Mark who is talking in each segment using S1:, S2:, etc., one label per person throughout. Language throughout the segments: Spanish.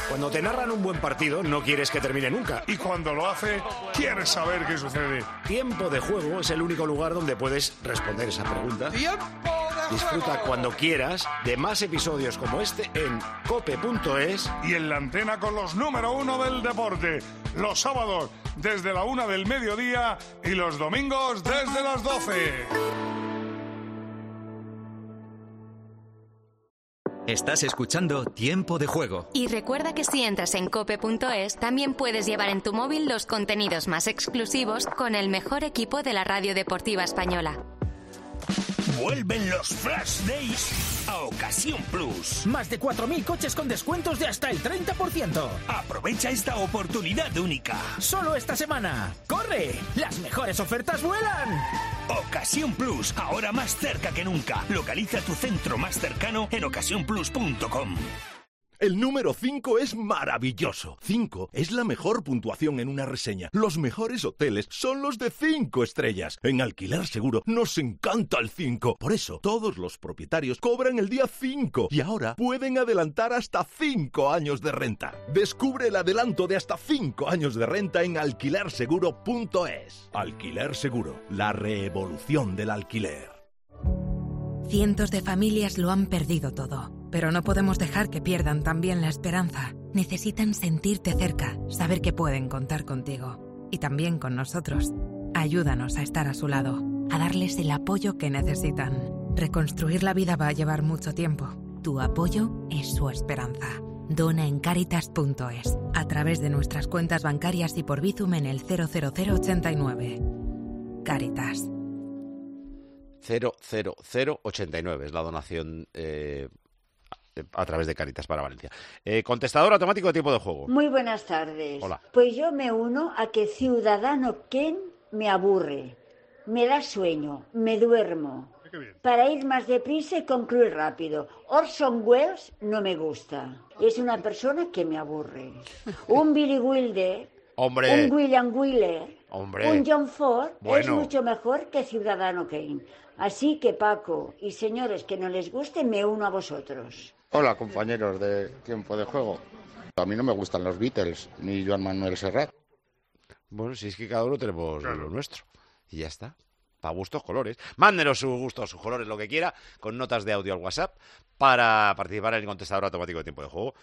S1: Cuando te narran un buen partido, no quieres que termine nunca.
S2: Y cuando lo hace, quieres saber qué sucede.
S1: Tiempo de Juego es el único lugar donde puedes responder esa pregunta. Disfruta cuando quieras de más episodios como este en cope.es
S2: y en la antena con los número 1 del deporte. Los sábados desde la 1 del mediodía y los domingos desde las 12.
S3: Estás escuchando Tiempo de Juego.
S4: Y recuerda que si entras en cope.es, también puedes llevar en tu móvil los contenidos más exclusivos con el mejor equipo de la radio deportiva española.
S5: Vuelven los Flash Days a Ocasión Plus.
S6: Más de 4.000 coches con descuentos de hasta el 30%.
S5: Aprovecha esta oportunidad única.
S6: Solo esta semana. ¡Corre! ¡Las mejores ofertas vuelan!
S5: Ocasión Plus, ahora más cerca que nunca. Localiza tu centro más cercano en ocasiónplus.com.
S7: El número 5 es maravilloso. 5 es la mejor puntuación en una reseña. Los mejores hoteles son los de 5 estrellas. En Alquiler Seguro nos encanta el 5. Por eso, todos los propietarios cobran el día 5 y ahora pueden adelantar hasta 5 años de renta. Descubre el adelanto de hasta 5 años de renta en alquilerseguro.es. Alquiler Seguro, la revolución del alquiler.
S8: Cientos de familias lo han perdido todo, pero no podemos dejar que pierdan también la esperanza. Necesitan sentirte cerca, saber que pueden contar contigo y también con nosotros. Ayúdanos a estar a su lado, a darles el apoyo que necesitan. Reconstruir la vida va a llevar mucho tiempo. Tu apoyo es su esperanza. Dona en Caritas.es, a través de nuestras cuentas bancarias y por Bizum en el 00089. Caritas.
S9: 00089 es la donación a través de Caritas para Valencia. Contestador automático de Tiempo de Juego.
S10: Muy buenas tardes.
S9: Hola.
S10: Pues yo me uno a que Ciudadano Ken me aburre, me da sueño, me duermo. Para ir más deprisa y concluir rápido. Orson Welles no me gusta. Es una persona que me aburre. Un Billy Wilder,
S9: ¡Hombre!
S10: Un William Wheeler,
S9: ¡Hombre!
S10: Un John Ford
S9: Bueno.
S10: es mucho mejor que Ciudadano Kane. Así que Paco y señores que no les guste, me uno a vosotros.
S11: Hola compañeros de Tiempo de Juego. A mí no me gustan los Beatles ni Joan Manuel Serrat.
S9: Bueno, si es que cada uno tenemos lo nuestro. Y ya está. Para gustos, colores. Mándenos sus gustos, sus colores, lo que quiera, con notas de audio al WhatsApp para participar en el contestador automático de Tiempo de Juego.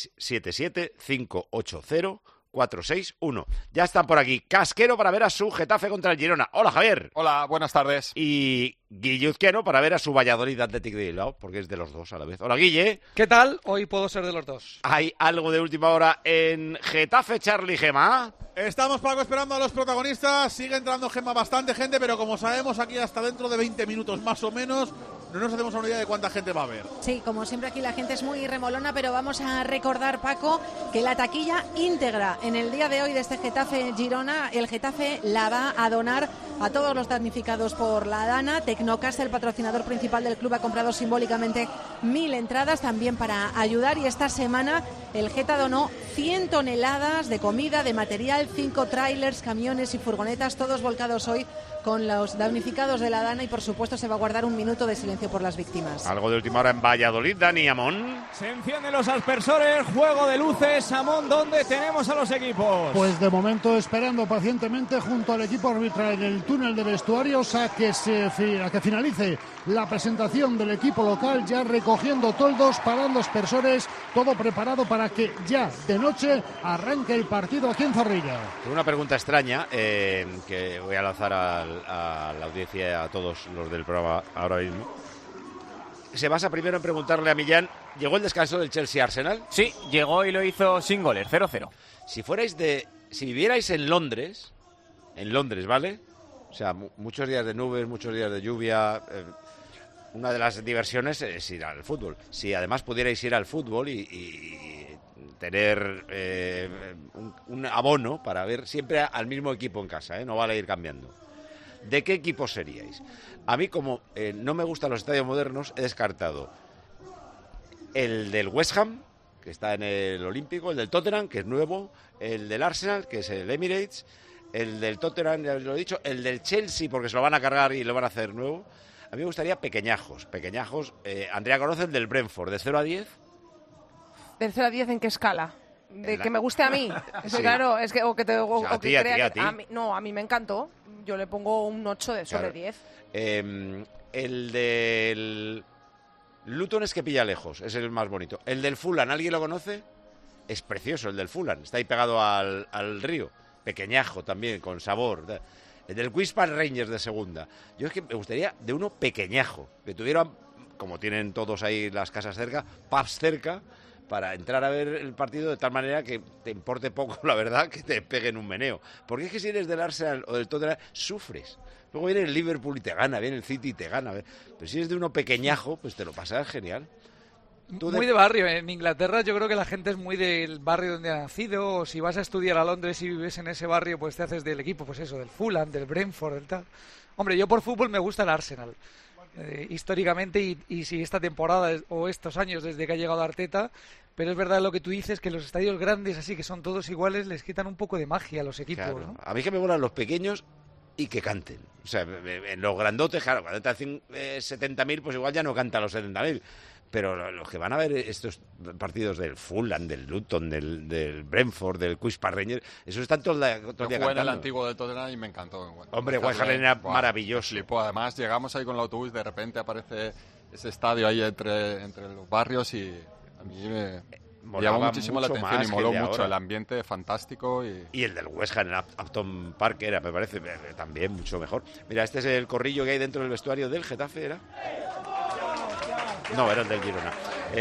S9: 677-580-461. Ya están por aquí. Casquero para ver a su Getafe contra el Girona. Hola, Javier.
S12: Hola, buenas tardes.
S9: Y Guilluzqueno para ver a su Valladolid Athletic de Bilbao, porque es de los dos a la vez. Hola, Guille.
S13: ¿Qué tal? Hoy puedo ser de los dos.
S9: ¿Hay algo de última hora en Getafe, Charlie Gema?
S14: Estamos, Paco, esperando a los protagonistas. Sigue entrando, Gema, bastante gente, pero como sabemos, aquí hasta dentro de 20 minutos más o menos, no nos hacemos una idea de cuánta gente va a haber.
S15: Sí, como siempre aquí la gente es muy remolona, pero vamos a recordar, Paco, que la taquilla íntegra en el día de hoy de este Getafe Girona, el Getafe la va a donar a todos los damnificados por la Dana. Tecnocasa, el patrocinador principal del club, ha comprado simbólicamente 1.000 entradas también para ayudar, y esta semana el Geta donó 100 toneladas de comida, de material, 5 trailers, camiones y furgonetas, todos volcados hoy con los damnificados de la Dana, y por supuesto se va a guardar un minuto de silencio por las víctimas.
S9: Algo de última hora en Valladolid, Dani Amón.
S16: Se encienden los aspersores, juego de luces, Amón, ¿dónde tenemos a los equipos?
S17: Pues de momento esperando pacientemente junto al equipo arbitral en el túnel de vestuarios a que finalice la presentación del equipo local, ya recogiendo toldos, parando aspersores, todo preparado para que ya de noche arranque el partido aquí en Zorrilla.
S9: Una pregunta extraña que voy a lanzar a la audiencia y a todos los del programa ahora mismo. Se basa primero en preguntarle a Millán, ¿llegó el descanso del Chelsea-Arsenal?
S16: Sí, llegó y lo hizo sin goles, 0-0.
S9: Si vivierais en Londres, ¿vale? O sea, muchos días de nubes, muchos días de lluvia. Una de las diversiones es ir al fútbol. Si además pudierais ir al fútbol y tener un abono para ver siempre al mismo equipo en casa, no vale ir cambiando. ¿De qué equipo seríais? A mí, como no me gustan los estadios modernos, he descartado el del West Ham, que está en el Olímpico, el del Tottenham, que es nuevo, el del Arsenal, que es el Emirates, el del Tottenham, ya os lo he dicho, el del Chelsea, porque se lo van a cargar y lo van a hacer nuevo. A mí me gustaría pequeñajos. Andrea conoce el del Brentford, de 0 a 10.
S18: ¿Del 0 a 10 en qué escala?
S12: De que me guste a mí.
S9: Sí.
S12: Claro, es que, o que,
S9: a ti,
S12: crea
S9: a ti.
S12: que... a mí me encantó. Yo le pongo un 8 sobre 10.
S9: El del Luton es que pilla lejos, es el más bonito. El del Fulham, ¿alguien lo conoce? Es precioso el del Fulham, está ahí pegado al río. Pequeñajo también, con sabor. El del Queen's Park Rangers de segunda. Yo es que me gustaría de uno pequeñajo, que tuvieran, como tienen todos ahí las casas cerca, pubs cerca, para entrar a ver el partido de tal manera que te importe poco, la verdad, que te peguen un meneo. Porque es que si eres del Arsenal o del Tottenham, sufres. Luego viene el Liverpool y te gana, viene el City y te gana. Pero si eres de uno pequeñajo, pues te lo pasas genial.
S13: Muy de barrio. En Inglaterra yo creo que la gente es muy del barrio donde ha nacido. O si vas a estudiar a Londres y vives en ese barrio, pues te haces del equipo, pues eso, del Fulham, del Brentford, del tal. Hombre, yo por fútbol me gusta el Arsenal. Históricamente y si esta temporada o estos años desde que ha llegado Arteta, pero es verdad lo que tú dices, que los estadios grandes así que son todos iguales les quitan un poco de magia a los equipos,
S9: claro.
S13: ¿no?
S9: A mí que me molan los pequeños y que canten. O sea, en los grandotes, claro, cuando te hacen 70.000, pues igual ya no cantan los 70.000. Pero los que van a ver estos partidos del Fulham, del Luton, del Brentford, del Queen's Park Rangers, esos están todo el día
S18: cantando. Yo jugué en el antiguo del Tottenham y me encantó.
S9: Hombre, White Hart era maravilloso.
S18: Flipó. Además, llegamos ahí con el autobús, de repente aparece ese estadio ahí entre los barrios y a mí me llamó muchísimo la atención y moló mucho. El ambiente fantástico. Y
S9: el del West Ham en Upton Park era, me parece, también mucho mejor. Mira, este es el corrillo que hay dentro del vestuario del Getafe, ¿era? No, era el del Girona.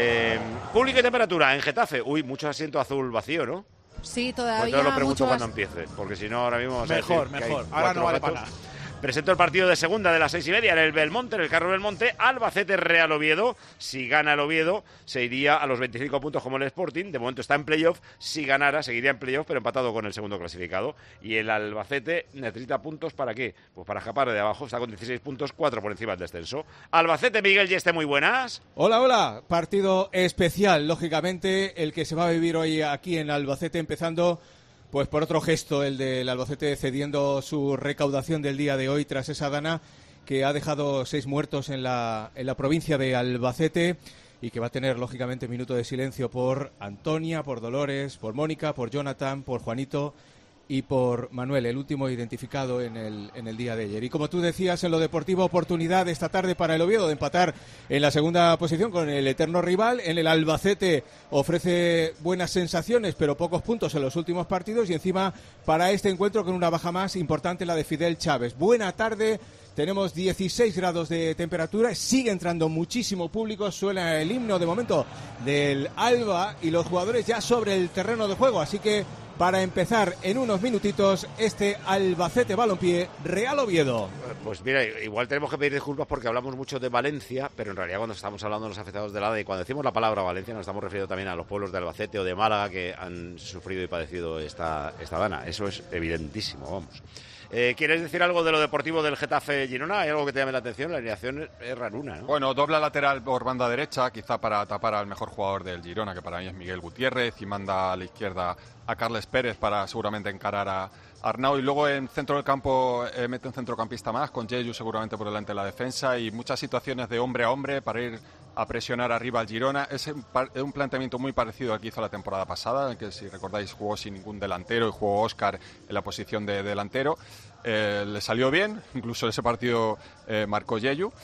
S9: Público y temperatura en Getafe. Uy, mucho asiento azul vacío, ¿no?
S15: Sí, todavía.
S9: Pues te lo pregunto
S15: mucho
S9: cuando empiece, porque si no, ahora mismo vamos
S14: mejor,
S9: a decir
S14: mejor.
S9: Que
S14: Ahora no vale para nada.
S9: Presento el partido de segunda de las 6:30 en el Belmonte, en el Carro Belmonte. Albacete Real Oviedo. Si gana el Oviedo, se iría a los 25 puntos como el Sporting. De momento está en playoff. Si ganara, seguiría en playoff, pero empatado con el segundo clasificado. Y el Albacete necesita puntos ¿para qué? Pues para escapar de abajo. Está con 16 puntos, 4 por encima del descenso. Albacete, Miguel Yeste, muy buenas.
S16: Hola. Partido especial, lógicamente, el que se va a vivir hoy aquí en Albacete, empezando pues por otro gesto, el del Albacete cediendo su recaudación del día de hoy tras esa dana que ha dejado 6 muertos en la provincia de Albacete y que va a tener, lógicamente, minuto de silencio por Antonia, por Dolores, por Mónica, por Jonathan, por Juanito y por Manuel, el último identificado en el día de ayer. Y como tú decías, en lo deportivo, oportunidad esta tarde para el Oviedo de empatar en la segunda posición con el eterno rival. En el Albacete ofrece buenas sensaciones, pero pocos puntos en los últimos partidos. Y encima, para este encuentro, con una baja más importante, la de Fidel Chávez. Buena tarde. Tenemos 16 grados de temperatura, sigue entrando muchísimo público, suena el himno de momento del Alba y los jugadores ya sobre el terreno de juego, así que para empezar en unos minutitos este Albacete Balompié Real Oviedo.
S9: Pues mira, igual tenemos que pedir disculpas porque hablamos mucho de Valencia, pero en realidad cuando estamos hablando de los afectados del ADA y cuando decimos la palabra Valencia nos estamos refiriendo también a los pueblos de Albacete o de Málaga que han sufrido y padecido esta dana, eso es evidentísimo, vamos. ¿Quieres decir algo de lo deportivo del Getafe Girona? ¿Hay algo que te llame la atención? La alineación es raruna, ¿no?
S18: Bueno, dobla lateral por banda derecha, quizá para tapar al mejor jugador del Girona, que para mí es Miguel Gutiérrez, y manda a la izquierda a Carles Pérez para seguramente encarar a Arnau, y luego en centro del campo mete un centrocampista más, con Yeyu seguramente por delante de la defensa, y muchas situaciones de hombre a hombre para ir a presionar arriba al Girona. Es un planteamiento muy parecido al que hizo la temporada pasada, en que, si recordáis, jugó sin ningún delantero y jugó Óscar en la posición de delantero. Le salió bien, incluso ese partido marcó Yeyu.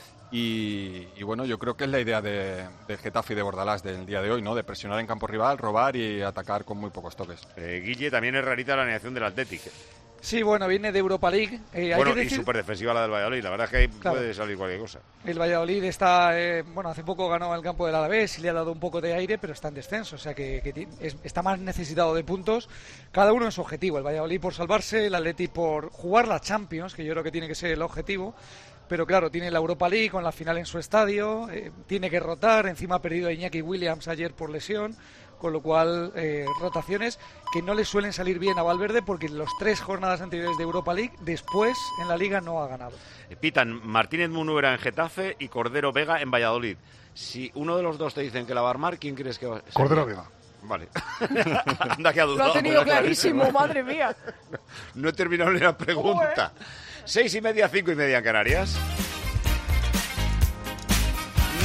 S18: Y bueno, yo creo que es la idea de Getafe y de Bordalás del día de hoy, ¿no? De presionar en campo rival, robar y atacar con muy pocos toques.
S9: Guille, también es rarita la alineación del Athletic.
S13: Sí, bueno, viene de Europa League.
S9: Bueno, y súper defensiva la del Valladolid. La verdad es que ahí puede salir cualquier cosa.
S13: El Valladolid está, bueno, hace poco ganó el campo del Alavés y le ha dado un poco de aire, pero está en descenso. O sea que está más necesitado de puntos. Cada uno en su objetivo. El Valladolid por salvarse, el Athletic por jugar la Champions, que yo creo que tiene que ser el objetivo. Pero claro, tiene la Europa League con la final en su estadio, tiene que rotar, encima ha perdido a Iñaki Williams ayer por lesión, con lo cual rotaciones que no le suelen salir bien a Valverde porque en las 3 jornadas anteriores de Europa League, después en la Liga no ha ganado.
S9: Pitan Martínez Munuera en Getafe y Cordero Vega en Valladolid. Si uno de los dos te dicen que la va a armar, ¿quién crees que va a ser?
S2: Cordero Vega.
S9: Vale. Anda que ha dudado.
S12: Lo ha tenido clarísimo, madre mía.
S9: No he terminado ni la pregunta. 6:30, 5:30 en Canarias.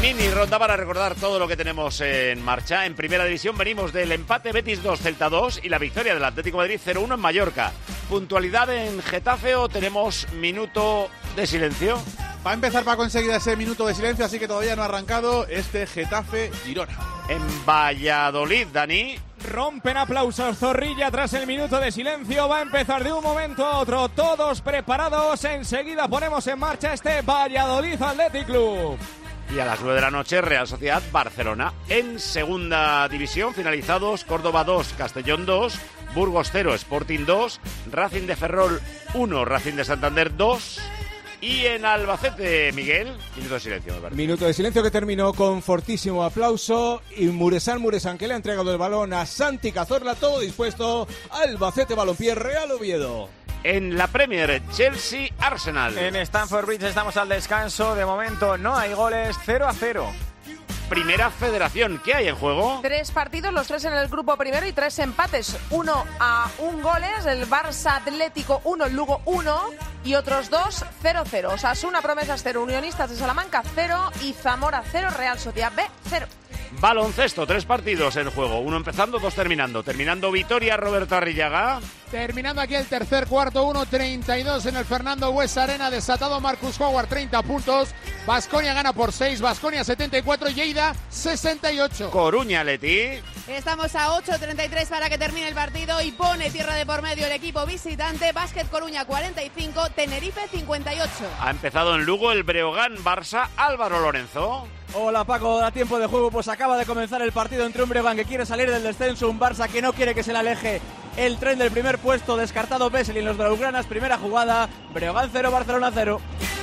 S9: Mini ronda para recordar todo lo que tenemos en marcha. En primera división venimos del empate Betis 2, Celta 2 y la victoria del Atlético de Madrid 0-1 en Mallorca. ¿Puntualidad en Getafe o tenemos minuto de silencio?
S14: Va a empezar Paco enseguida ese minuto de silencio, así que todavía no ha arrancado este Getafe-Girona.
S9: En Valladolid, Dani.
S19: Rompen aplausos Zorrilla tras el minuto de silencio. Va a empezar de un momento a otro. Todos preparados. Enseguida ponemos en marcha este Valladolid Athletic Club.
S9: Y a las 9 de la noche, Real Sociedad Barcelona. En segunda división, finalizados Córdoba 2, Castellón 2, Burgos 0, Sporting 2, Racing de Ferrol 1, Racing de Santander 2. Y en Albacete, Miguel, minuto de silencio, me parece.
S16: Minuto de silencio que terminó con fortísimo aplauso. Y Muresan que le ha entregado el balón a Santi Cazorla, todo dispuesto. Albacete Balompié, Real Oviedo.
S9: En la Premier, Chelsea-Arsenal.
S6: En Stamford Bridge estamos al descanso. De momento no hay goles, 0-0.
S9: Primera Federación, ¿qué hay en juego?
S12: 3 partidos, los 3 en el grupo primero y 3 empates. 1-1 goles, el Barça Atlético 1, el Lugo 1 y otros 2 0-0. Osasuna Promesas 0, Unionistas de Salamanca 0 y Zamora 0, Real Sociedad B 0.
S9: Baloncesto, 3 partidos en juego, 1 empezando, 2 terminando. Terminando Vitoria, Roberto Arrillaga.
S20: Terminando aquí el tercer cuarto, 1-32 en el Fernando Buesa Arena, desatado Marcus Howard, 30 puntos. Baskonia gana por 6, Baskonia 74, Lleida 68.
S9: Coruña, Leti.
S21: Estamos a 8:33 para que termine el partido y pone tierra de por medio el equipo visitante. Básquet Coruña 45, Tenerife 58.
S9: Ha empezado en Lugo el Breogán Barça, Álvaro Lorenzo.
S22: Hola Paco, da tiempo de juego, pues acaba de comenzar el partido entre un Breogán que quiere salir del descenso, un Barça que no quiere que se le aleje el tren del primer puesto, descartado Vesely en los blaugranas, primera jugada, Breogán 0, Barcelona 0.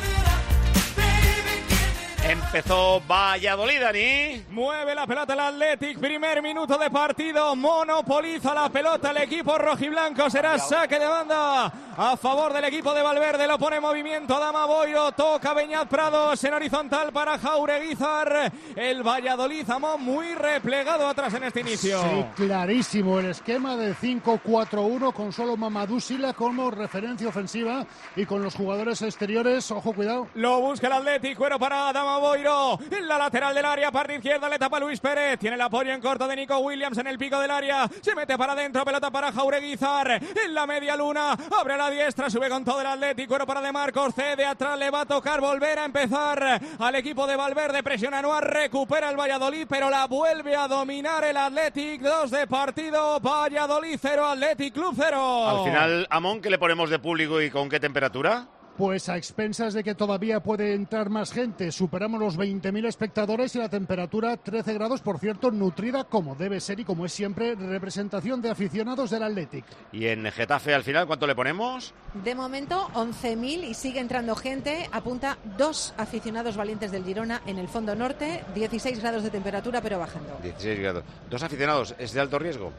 S9: Empezó Valladolid, Dani.
S19: Mueve la pelota el Athletic, primer minuto de partido, monopoliza la pelota el equipo rojiblanco, será saque de banda a favor del equipo de Valverde, lo pone en movimiento Adama Boiro, toca Beñat Prados en horizontal para Jaureguizar, el Valladolid Amón muy replegado atrás en este inicio.
S17: Sí, clarísimo el esquema de 5-4-1 con solo Mamadou Sila como referencia ofensiva y con los jugadores exteriores, ojo, cuidado.
S19: Lo busca el Athletic, cuero para Adama Boiro, en la lateral del área, parte izquierda, le tapa Luis Pérez, tiene el apoyo en corto de Nico Williams en el pico del área, se mete para adentro, pelota para Jaureguizar, en la media luna, abre a la diestra, sube con todo el Athletic, cuero para De Marcos, cede atrás, le va a tocar volver a empezar al equipo de Valverde, presiona Anuar, recupera el Valladolid, pero la vuelve a dominar el Athletic, 2 de partido, Valladolid 0, Athletic Club 0.
S9: Al final, Amón, ¿qué le ponemos de público y con qué temperatura?
S17: Pues a expensas de que todavía puede entrar más gente, superamos los 20.000 espectadores y la temperatura 13 grados, por cierto, nutrida como debe ser y como es siempre, representación de aficionados del Athletic.
S9: Y en Getafe al final, ¿cuánto le ponemos?
S15: De momento 11.000 y sigue entrando gente, apunta 2 aficionados valientes del Girona en el fondo norte, 16 grados de temperatura pero bajando.
S9: 16 grados. 2 aficionados, ¿es de alto riesgo?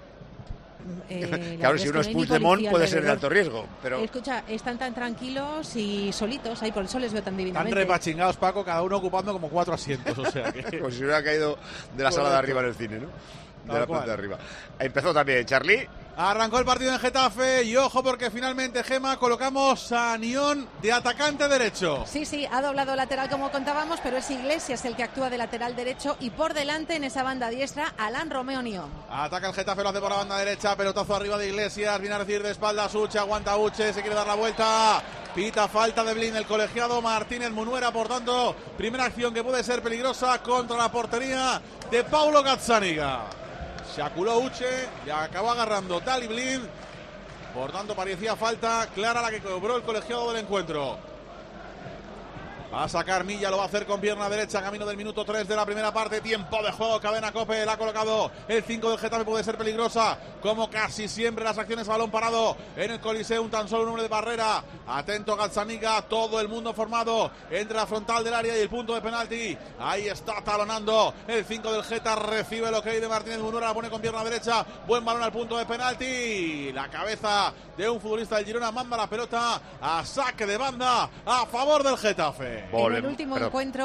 S15: Claro,
S9: si uno es Puigdemont puede ser de alto riesgo, pero...
S15: Escucha, están tan tranquilos y solitos, ahí por eso les veo tan divinamente.
S14: Están repachingados, Paco, cada uno ocupando como 4 asientos, o sea que...
S9: Como si hubiera caído de la sala de arriba en el cine, ¿no? De la planta de arriba. Empezó también Charlie.
S14: Arrancó el partido en Getafe y ojo porque finalmente, Gema, colocamos a Nión de atacante derecho.
S15: Sí, ha doblado lateral como contábamos, pero es Iglesias el que actúa de lateral derecho y por delante en esa banda diestra, Alan Romeo Nión.
S14: Ataca el Getafe, lo hace por la banda derecha, pelotazo arriba de Iglesias, viene a recibir de espaldas Uche, aguanta Uche, se quiere dar la vuelta, pita falta de Blin, el colegiado Martínez Munuera, por tanto, primera acción que puede ser peligrosa contra la portería de Paulo Gazzaniga. Se aculó Uche y acabó agarrando Dali Blin. Por tanto, parecía falta clara la que cobró el colegiado del encuentro. Va a sacar Milla, lo va a hacer con pierna derecha, camino del minuto 3 de la primera parte. Tiempo de juego, cadena Cope, la ha colocado el 5 del Getafe, puede ser peligrosa, como casi siempre las acciones a balón parado en el Coliseum, tan solo un hombre de barrera. Atento Gazzaniga, todo el mundo formado entre la frontal del área y el punto de penalti. Ahí está talonando el 5 del Geta, recibe el ok de Martínez Munuera, la pone con pierna derecha, buen balón al punto de penalti. La cabeza de un futbolista del Girona manda la pelota a saque de banda a favor del Getafe.
S15: En el último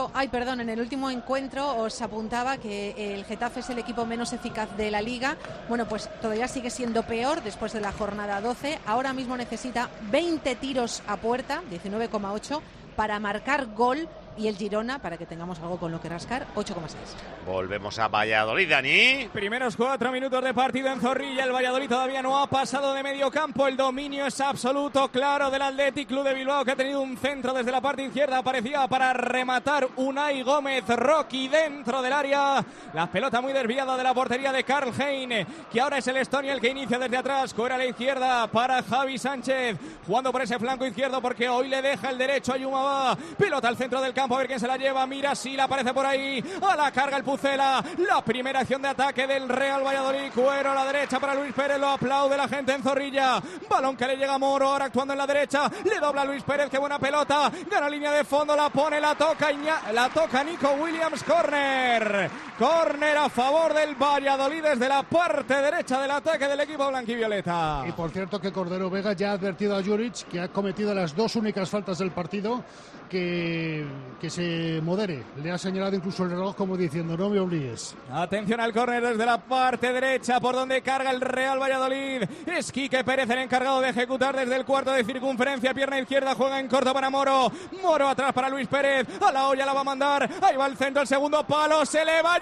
S15: encuentro os apuntaba que el Getafe es el equipo menos eficaz de la Liga. Bueno, pues todavía sigue siendo peor después de la jornada 12. Ahora mismo necesita 20 tiros a puerta, 19,8, para marcar gol Y el Girona, para que tengamos algo con lo que rascar, 8,6.
S9: Volvemos a Valladolid, Dani.
S19: Primeros 4 minutos de partido en Zorrilla. El Valladolid todavía no ha pasado de medio campo. El dominio es absoluto, claro, del Athletic Club de Bilbao, que ha tenido un centro desde la parte izquierda. Parecía para rematar Unai Gómez. Rocky dentro del área. La pelota muy desviada de la portería de Karl Hein, que ahora es el estonio el que inicia desde atrás. Corre a la izquierda para Javi Sánchez, jugando por ese flanco izquierdo porque hoy le deja el derecho a Yumaba. Pelota al centro del campo, a ver quién se la lleva. Mira si la aparece por ahí. A la carga el Pucela. La primera acción de ataque del Real Valladolid. Cuero a la derecha para Luis Pérez. Lo aplaude la gente en Zorrilla. Balón que le llega a Moro, ahora actuando en la derecha. Le dobla a Luis Pérez. Qué buena pelota. Gana línea de fondo. La pone, la toca Nico Williams. Córner. Córner a favor del Valladolid desde la parte derecha del ataque del equipo blanquivioleta.
S17: Y por cierto que Cordero Vega ya ha advertido a Juric, que ha cometido las 2 únicas faltas del partido, que se modere. Le ha señalado incluso el reloj como diciendo: no me obligues.
S19: Atención al córner desde la parte derecha, por donde carga el Real Valladolid. Es Quique Pérez el encargado de ejecutar desde el cuarto de circunferencia. Pierna izquierda, juega en corto para Moro. Moro atrás para Luis Pérez. A la olla la va a mandar. Ahí va el centro, el segundo palo. Se le va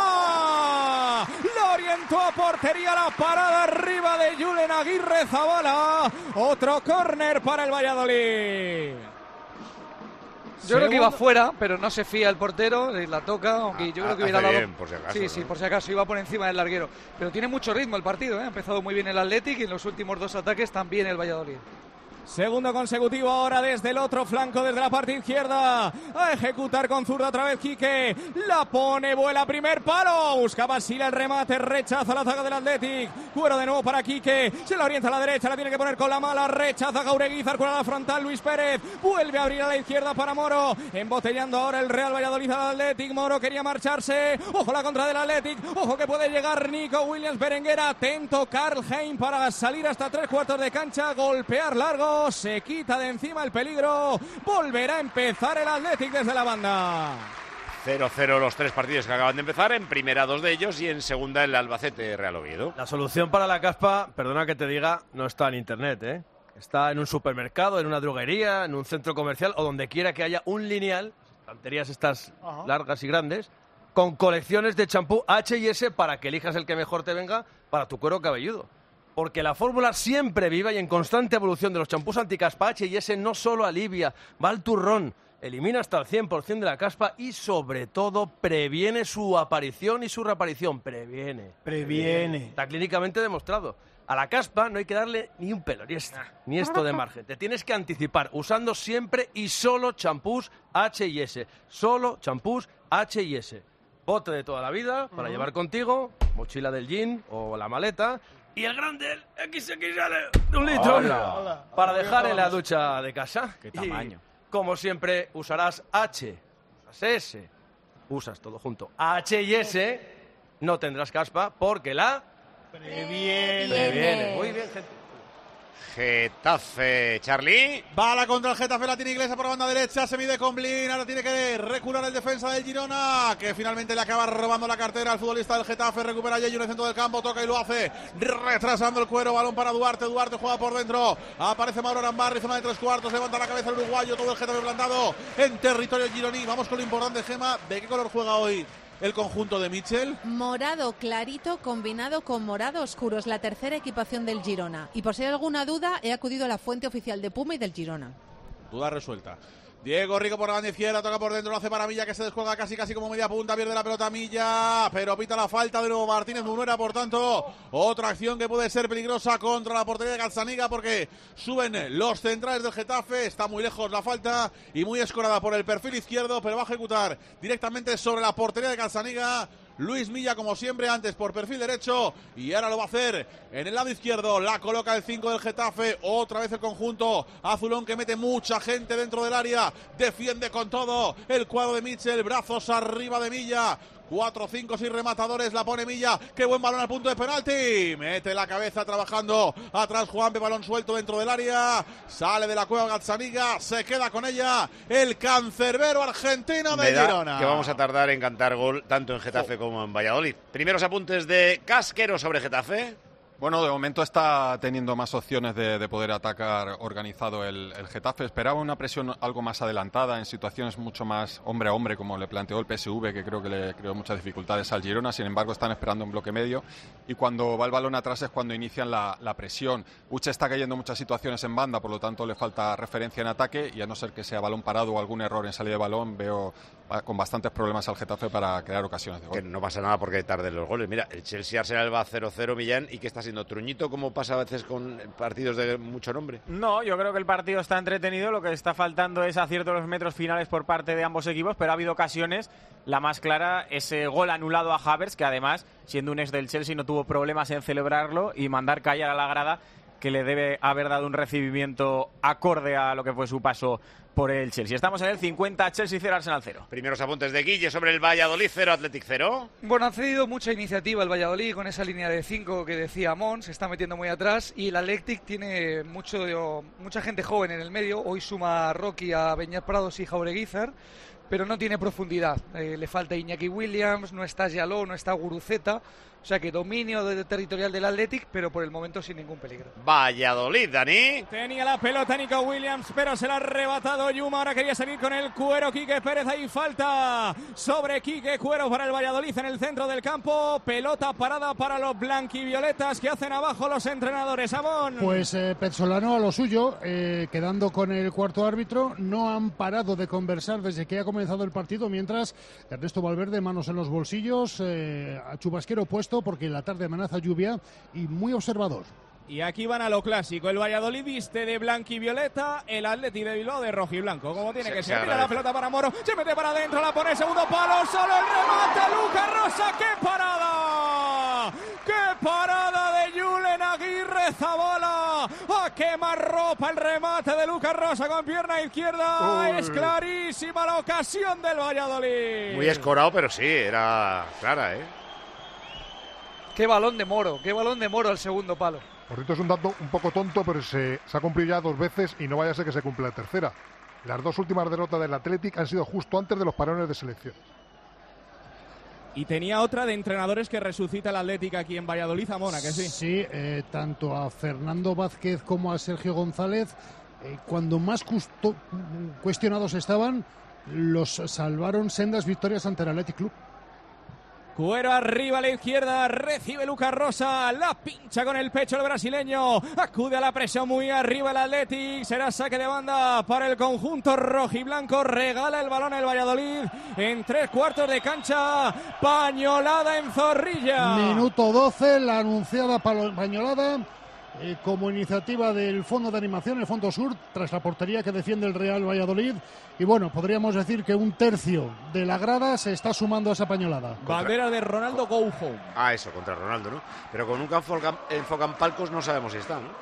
S19: Yuma. Lo orientó a portería, la parada arriba de Julen Aguirre Zabala. Otro córner para el Valladolid.
S13: Yo creo que iba fuera, pero no se fía el portero, la toca, aunque yo creo que hubiera dado...
S9: Bien, por si acaso,
S13: sí, por si acaso, iba por encima del larguero. Pero tiene mucho ritmo el partido, ¿eh? Ha empezado muy bien el Athletic y en los últimos 2 ataques también el Valladolid.
S19: Segundo consecutivo ahora desde el otro flanco, desde la parte izquierda. A ejecutar con zurda otra vez Quique. La pone, vuela, primer palo. Buscaba Sila el remate, rechaza la zaga del Athletic. Cuero de nuevo para Quique. Se la orienta a la derecha, la tiene que poner con la mala. Rechaza Jaureguizar con la frontal Luis Pérez. Vuelve a abrir a la izquierda para Moro. Embotellando ahora el Real Valladolid al Athletic. Moro quería marcharse. Ojo la contra del Athletic. Ojo que puede llegar Nico Williams. Berenguer atento. Karl Hein para salir hasta 3/4 de cancha. Golpear largo. Se quita de encima el peligro. Volverá a empezar el Athletic desde la banda.
S9: 0-0 los 3 partidos que acaban de empezar. En primera 2 de ellos y en segunda el Albacete Real Oviedo.
S1: La solución para la caspa, perdona que te diga, no está en internet, ¿eh? Está en un supermercado, en una droguería, en un centro comercial o donde quiera que haya un lineal, estanterías estas largas y grandes, con colecciones de champú H&S para que elijas el que mejor te venga para tu cuero cabelludo. Porque la fórmula siempre viva y en constante evolución de los champús anticaspa H&S no solo alivia, va al turrón, elimina hasta el 100% de la caspa y sobre todo previene su aparición y su reaparición. Previene. Está clínicamente demostrado. A la caspa no hay que darle ni un pelo, ni esto de margen. Te tienes que anticipar usando siempre y solo champús H&S. Solo champús H&S. Bote de toda la vida para llevar contigo, mochila del jean o la maleta. Y el grande, el XXL de 1 litro. Hola. Para dejar en la ducha de casa.
S6: Qué tamaño.
S1: Y, como siempre, usarás H, usas S, usas todo junto. H&S, no tendrás caspa porque la previene. Muy bien, gente.
S9: Getafe, Charlie.
S14: Bala contra el Getafe, la tiene Iglesias por banda derecha, se mide con Blin, ahora tiene que recular el defensa del Girona, que finalmente le acaba robando la cartera al futbolista del Getafe. Recupera Yeyo en el centro del campo, toca y lo hace, retrasando el cuero, balón para Duarte juega por dentro, aparece Mauro Arambarri, zona de 3/4, levanta la cabeza el uruguayo, todo el Getafe plantado en territorio gironí. Vamos con lo importante, Gema, ¿de qué color juega hoy el conjunto de Mitchell?
S15: Morado clarito combinado con morado oscuro. Es la tercera equipación del Girona. Y por si hay alguna duda, he acudido a la fuente oficial de Puma y del Girona.
S14: Duda resuelta. Diego Rico por la banda izquierda, toca por dentro, lo hace para Milla, que se descuelga casi como media punta, pierde la pelota Milla, pero pita la falta de nuevo Martínez Munuera. Por tanto, otra acción que puede ser peligrosa contra la portería de Gazzaniga, porque suben los centrales del Getafe. Está muy lejos la falta y muy escorada por el perfil izquierdo, pero va a ejecutar directamente sobre la portería de Gazzaniga Luis Milla, como siempre, antes por perfil derecho y ahora lo va a hacer en el lado izquierdo. La coloca el 5 del Getafe, otra vez el conjunto azulón, que mete mucha gente dentro del área, defiende con todo el cuadro de Mitchell, brazos arriba de Milla. 4, 5, 6 rematadores, la pone Milla, qué buen balón al punto de penalti, mete la cabeza trabajando atrás Juanpe, balón suelto dentro del área, sale de la cueva Gazzaniga, se queda con ella el cancerbero argentino de Girona.
S9: Que vamos a tardar en cantar gol tanto en Getafe como en Valladolid. Primeros apuntes de Casquero sobre Getafe.
S18: Bueno, de momento está teniendo más opciones de poder atacar organizado el Getafe. Esperaba una presión algo más adelantada, en situaciones mucho más hombre a hombre, como le planteó el PSV, que creo que le creó muchas dificultades al Girona. Sin embargo, están esperando un bloque medio y cuando va el balón atrás es cuando inician la presión. Uche está cayendo en muchas situaciones en banda, por lo tanto le falta referencia en ataque, y a no ser que sea balón parado o algún error en salida de balón, veo con bastantes problemas al Getafe para crear ocasiones de gol.
S9: Que no pasa nada porque tarden los goles. Mira, el Chelsea-Arsenal va 0-0, Millán, y que está siendo truñito, como pasa a veces con partidos de mucho nombre.
S6: No, yo creo que el partido está entretenido, lo que está faltando es acierto en los metros finales por parte de ambos equipos, pero ha habido ocasiones, la más clara, ese gol anulado a Havertz, que además, siendo un ex del Chelsea, no tuvo problemas en celebrarlo y mandar callar a la grada, que le debe haber dado un recibimiento acorde a lo que fue su paso por el Chelsea. Estamos en el 50, Chelsea 0, Arsenal 0.
S9: Primeros apuntes de Guille sobre el Valladolid 0, Athletic 0.
S13: Bueno, ha cedido mucha iniciativa el Valladolid con esa línea de 5 que decía Mons, se está metiendo muy atrás, y el Athletic tiene mucha gente joven en el medio. Hoy suma a Rocky, a Beñat Prados y Jaureguizar, pero no tiene profundidad. Le falta Iñaki Williams, no está Yaló, no está Guruceta. O sea que dominio territorial del Athletic, pero por el momento sin ningún peligro.
S9: Valladolid, Dani.
S19: Tenía la pelota Nico Williams, pero se la ha arrebatado Yuma. Ahora quería salir con el Cuero. Quique Pérez, ahí falta sobre Quique Cuero para el Valladolid en el centro del campo. Pelota parada para los blanquivioletas. Que hacen abajo los entrenadores, Amón?
S17: Pues Pezzolano a lo suyo, quedando con el cuarto árbitro. No han parado de conversar desde que ha comenzado el partido, mientras Ernesto Valverde, manos en los bolsillos, a chubasquero puesto, porque la tarde amenaza lluvia, y muy observador.
S19: Y aquí van a lo clásico. El Valladolid viste de blanquivioleta, el Atleti de Bilbao de rojiblanco, como tiene que ser. Mira la pelota para Moro, se mete para adentro, la pone segundo palo, solo el remate, Lucas Rosa. ¡Qué parada! ¡Qué parada de Julen Aguirre Zabala! ¡A quemarropa el remate de Lucas Rosa con pierna izquierda! ¡Uy! Es clarísima la ocasión del Valladolid.
S9: Muy escorado, pero sí, era clara, ¿eh?
S13: Qué balón de Moro al segundo palo.
S3: Por cierto, es un dato un poco tonto, pero se ha cumplido ya 2 veces y no vaya a ser que se cumpla la tercera. Las 2 últimas derrotas del Athletic han sido justo antes de los parones de selección.
S19: Y tenía otra de entrenadores que resucita el Athletic aquí en Valladolid, Zamora, que sí.
S17: Sí, tanto a Fernando Vázquez como a Sergio González, cuando más cuestionados estaban, los salvaron sendas victorias ante el Athletic Club.
S19: Cuero arriba a la izquierda, recibe Lucas Rosa, la pincha con el pecho el brasileño, acude a la presión muy arriba el Athletic, será saque de banda para el conjunto rojiblanco, regala el balón el Valladolid en 3/4 de cancha, pañolada en Zorrilla.
S17: Minuto 12, la anunciada pañolada como iniciativa del Fondo de Animación, el Fondo Sur, tras la portería que defiende el Real Valladolid. Y bueno, podríamos decir que 1/3 de la grada se está sumando a esa pañolada.
S19: Bandera de Ronaldo, go home.
S9: Ah, eso, contra Ronaldo, ¿no? Pero con un enfocan palcos no sabemos si está, ¿no?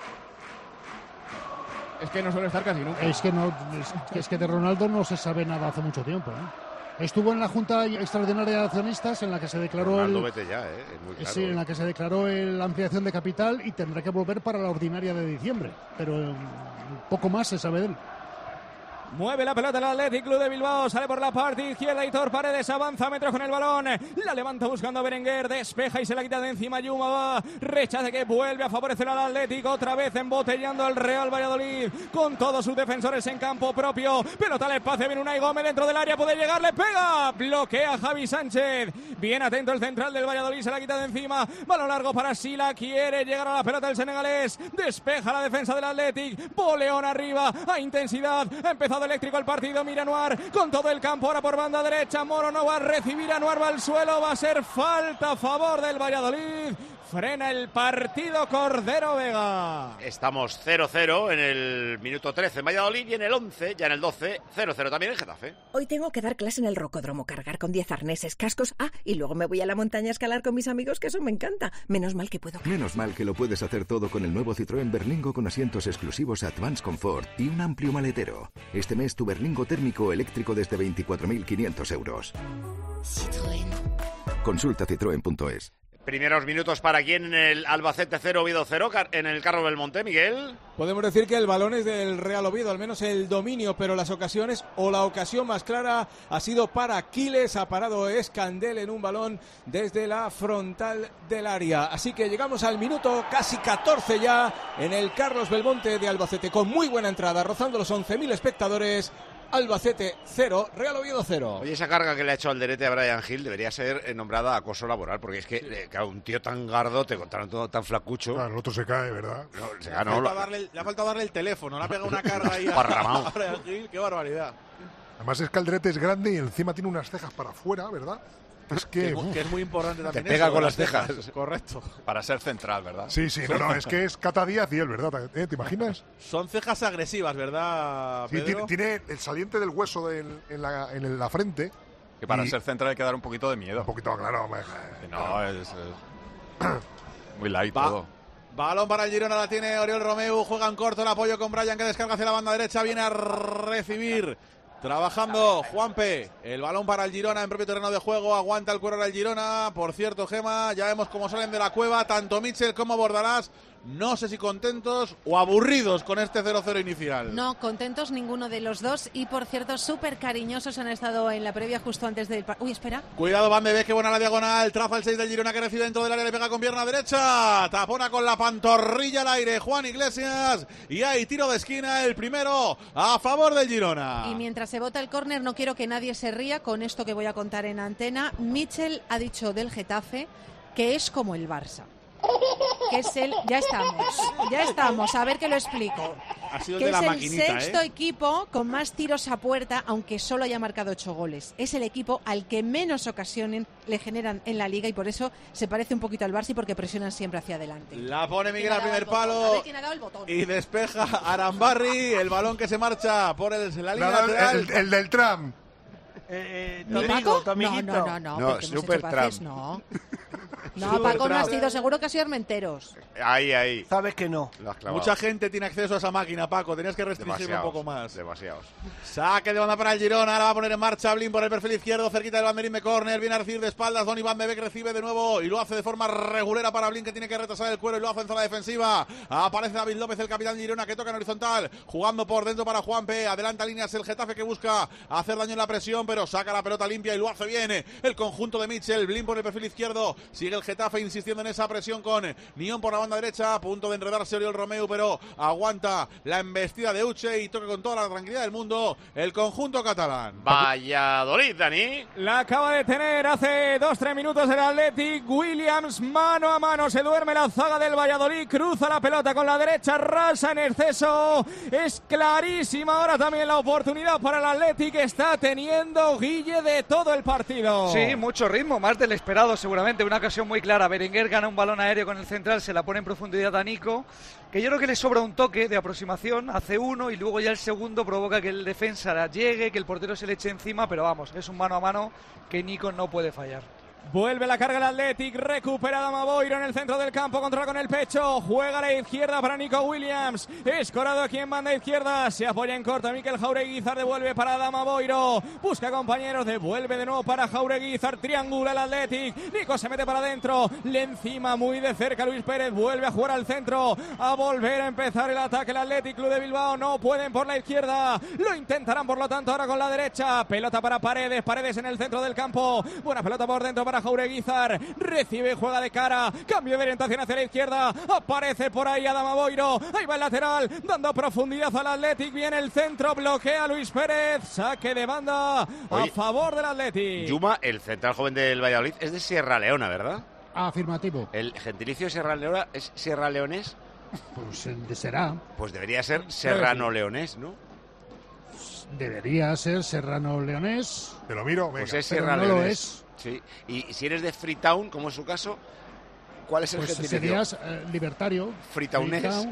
S19: Es que no suele estar casi nunca.
S17: Es que de Ronaldo no se sabe nada hace mucho tiempo, ¿eh? Estuvo en la Junta Extraordinaria de Accionistas, en la que se declaró
S9: vete ya, es muy claro.
S17: Sí, en la que se declaró la ampliación de capital, y tendrá que volver para la ordinaria de diciembre, pero poco más se sabe de él.
S19: Mueve la pelota el Athletic Club de Bilbao, sale por la parte izquierda, Hitor Paredes avanza metros con el balón, la levanta buscando a Berenguer, despeja y se la quita de encima Yuma, va, rechace que vuelve a favorecer al Athletic, otra vez embotellando al Real Valladolid, con todos sus defensores en campo propio, pelota al espacio, viene Unai Gómez dentro del área, puede llegar, le pega, bloquea Javi Sánchez, bien atento el central del Valladolid, se la quita de encima, balón largo para Sila, quiere llegar a la pelota el senegalés, despeja la defensa del Athletic, boleón arriba, a intensidad, empezó eléctrico el partido, mira Anuar con todo el campo, ahora por banda derecha, Moro no va a recibir, Anuar va al suelo, va a ser falta a favor del Valladolid, frena el partido Cordero Vega.
S9: Estamos 0-0 en el minuto 13 en Valladolid y en el 11, ya en el 12, 0-0 también en Getafe.
S4: Hoy tengo que dar clase en el rocódromo, cargar con 10 arneses, cascos, y luego me voy a la montaña a escalar con mis amigos, que eso me encanta. Menos mal que puedo.
S23: Menos mal que lo puedes hacer todo con el nuevo Citroën Berlingo con asientos exclusivos Advanced Comfort y un amplio maletero. Este mes tu Berlingo térmico eléctrico desde 24.500 euros.
S4: Citroën.
S23: Consulta citroen.es.
S9: Primeros minutos para quién en el Albacete 0, Oviedo 0, en el Carlos Belmonte, Miguel.
S16: Podemos decir que el balón es del Real Oviedo, al menos el dominio, pero las ocasiones o la ocasión más clara ha sido para Aquiles, ha parado Escandel en un balón desde la frontal del área. Así que llegamos al minuto casi 14 ya en el Carlos Belmonte de Albacete, con muy buena entrada, rozando los 11.000 espectadores. Albacete 0, Real Oviedo 0.
S9: Oye, esa carga que le ha hecho Alderete a Brian Hill debería ser nombrada acoso laboral, porque es que claro, un tío tan gardote, tan flacucho.
S3: Claro, el otro se cae, ¿verdad?
S9: No, se cae, no.
S14: Le ha faltado darle el teléfono, le ha pegado una carga ahí
S9: a
S14: Brian Hill, qué barbaridad.
S3: Además es que Alderete es grande y encima tiene unas cejas para afuera, ¿verdad? Es que
S14: es muy importante también.
S9: Te pega
S14: eso,
S9: con las cejas.
S14: Correcto.
S18: Para ser central, ¿verdad?
S3: Sí, no, es que es Cata Díaz y él, ¿verdad? ¿Te imaginas?
S14: Son cejas agresivas, ¿verdad, Pedro?
S3: Sí, tiene el saliente del hueso en la frente.
S18: Que para ser central hay que dar un poquito de miedo.
S3: Un poquito, claro.
S18: No, es muy light todo.
S14: Balón para el Girona, la tiene Oriol Romeu, juega en corto el apoyo con Brian que descarga hacia la banda derecha, viene a recibir. Trabajando Juanpe, el balón para el Girona en propio terreno de juego, aguanta el cuero al Girona. Por cierto, Gema, ya vemos cómo salen de la cueva tanto Mitchell como Bordalás. No sé si contentos o aburridos con este 0-0 inicial.
S15: No, contentos ninguno de los dos. Y por cierto, súper cariñosos han estado en la previa justo antes del... Uy, espera.
S14: Cuidado, Van de Beek, que buena la diagonal. Traza el 6 del Girona que recibe dentro del área, le pega con pierna derecha. Tapona con la pantorrilla al aire Juan Iglesias. Y hay tiro de esquina, el primero a favor del Girona.
S15: Y mientras se vota el córner, no quiero que nadie se ría con esto que voy a contar en antena. Mitchell ha dicho del Getafe que es como el Barça. Que es el... Ya estamos, a ver que lo explico.
S14: Ha sido
S15: que
S14: de la
S15: es el
S14: maquinita,
S15: sexto equipo con más tiros a puerta, aunque solo haya marcado 8 goles. Es el equipo al que menos ocasiones le generan en la liga y por eso se parece un poquito al Barça y porque presionan siempre hacia adelante.
S14: La pone Miguel al primer palo y despeja Arambarri, el balón que se marcha por la línea lateral.
S3: El del tram.
S15: ¿Paco? No,
S9: Super Trump.
S15: No, Paco no ha sido, seguro que ha sido Armenteros.
S9: Ahí.
S1: Sabes que no.
S14: Mucha gente tiene acceso a esa máquina, Paco. Tenías que restringirlo un poco más.
S9: Demasiados.
S14: Saque de banda para el Girona. Ahora va a poner en marcha Blin por el perfil izquierdo, cerquita del banderín de córner. Viene a recibir de espaldas. Donny Van de Beek recibe de nuevo y lo hace de forma regulera para Blin, que tiene que retrasar el cuero y lo hace en zona defensiva. Aparece David López, el capitán Girona, que toca en horizontal, jugando por dentro para Juanpe. Adelanta líneas el Getafe, que busca hacer daño en la presión, pero saca la pelota limpia y lo hace bien el conjunto de Mitchell. Blin por el perfil izquierdo. Sigue el Getafe insistiendo en esa presión con Nión por la banda derecha, a punto de enredarse Oriol Romeu, pero aguanta la embestida de Uche y toca con toda la tranquilidad del mundo el conjunto catalán.
S9: Valladolid, Dani.
S19: La acaba de tener hace 2-3 minutos el Athletic. Williams mano a mano, se duerme la zaga del Valladolid, cruza la pelota con la derecha, rasa en exceso. Es clarísima ahora también la oportunidad para el Athletic que está teniendo Guille de todo el partido.
S13: Sí, mucho ritmo, más del esperado seguramente, una ocasión muy clara. Berenguer gana un balón aéreo con el central, se la pone en profundidad a Nico, que yo creo que le sobra un toque de aproximación, hace uno y luego ya el segundo provoca que el defensa la llegue, que el portero se le eche encima, pero vamos, es un mano a mano que Nico no puede fallar.
S19: Vuelve la carga el Athletic, recupera Adama Boiro en el centro del campo, controla con el pecho, juega a la izquierda para Nico Williams, escorado aquí en banda izquierda, se apoya en corto, Mikel Jaureguizar devuelve para Adama Boiro, busca compañeros, devuelve de nuevo para Jaureguizar, triangula el Athletic, Nico se mete para adentro, le encima muy de cerca Luis Pérez, vuelve a jugar al centro, a volver a empezar el ataque el Athletic Club de Bilbao, no pueden por la izquierda, lo intentarán por lo tanto ahora con la derecha, pelota para Paredes en el centro del campo, buena pelota por dentro para Jaureguizar, recibe, juega de cara, cambio de orientación hacia la izquierda, aparece por ahí Adama Boiro, ahí va el lateral, dando profundidad al Athletic, viene el centro, bloquea Luis Pérez, saque de banda a favor del Athletic.
S9: Yuma, el central joven del Valladolid, es de Sierra Leona, ¿verdad?
S17: Afirmativo.
S9: ¿El gentilicio de Sierra Leona es Sierra Leonés?
S17: Pues será.
S9: Pues debería ser Serrano Leonés, ¿no?
S17: Debería ser Serrano Leonés.
S3: Te lo miro,
S9: venga. Pues es
S17: Pero
S9: Sierra
S17: no
S9: Leonés.
S17: lo es.
S9: Sí. Y si eres de Freetown, como es su caso, ¿cuál es el
S17: pues
S9: gentilicio?
S17: Serías libertario.
S9: Freetownés.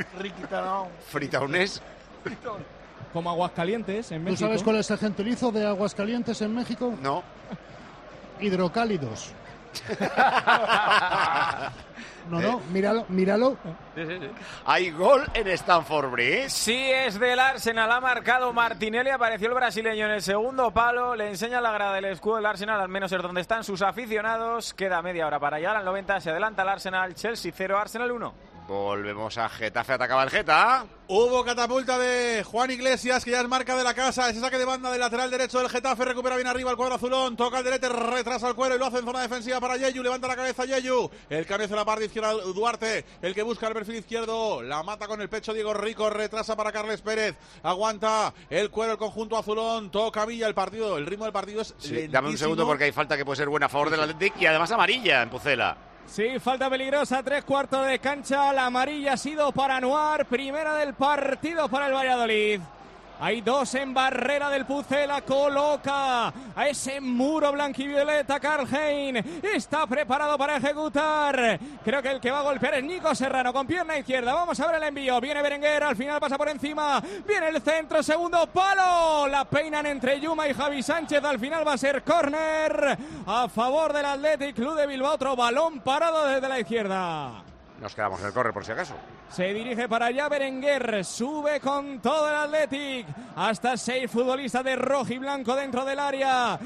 S9: Freetownés.
S19: Como Aguascalientes en México.
S17: ¿Tú sabes cuál es el gentilicio de Aguascalientes en México?
S9: No.
S17: Hidrocálidos. No, míralo.
S9: Sí. ¿Hay gol en Stamford Bridge?
S6: Sí, es del Arsenal, ha marcado Martinelli, apareció el brasileño en el segundo palo, le enseña la grada del escudo del Arsenal, al menos es donde están sus aficionados, queda media hora para llegar al 90, se adelanta el Arsenal, Chelsea 0, Arsenal 1.
S9: Volvemos a Getafe, atacaba el Geta.
S14: Hubo catapulta de Juan Iglesias, que ya es marca de la casa. Ese saque de banda del lateral derecho del Getafe. Recupera bien arriba el cuadro azulón. Toca el derecho, retrasa el cuero y lo hace en zona defensiva para Yeyu. Levanta la cabeza Yeyu. El cambio hacia la parte izquierda Duarte. El que busca el perfil izquierdo. La mata con el pecho Diego Rico. Retrasa para Carles Pérez. Aguanta el cuero el conjunto azulón. Toca Villa el partido. El ritmo del partido es lentísimo.
S9: Dame un segundo porque hay falta que puede ser buena a favor del Athletic y además amarilla en Pucela.
S19: Sí, falta peligrosa, 3/4 de cancha, la amarilla ha sido para Anuar, primera del partido para el Valladolid. Hay 2 en barrera del Pucela, coloca a ese muro blanquivioleta Karl Hein, está preparado para ejecutar. Creo que el que va a golpear es Nico Serrano con pierna izquierda. Vamos a ver el envío, viene Berenguer, al final pasa por encima, viene el centro, segundo palo, la peinan entre Yuma y Javi Sánchez, al final va a ser córner a favor del Athletic Club de Bilbao, otro balón parado desde la izquierda.
S9: Nos quedamos en el córner por si acaso.
S19: Se dirige para allá Berenguer, sube con todo el Athletic, hasta 6 futbolistas de rojo y blanco dentro del área,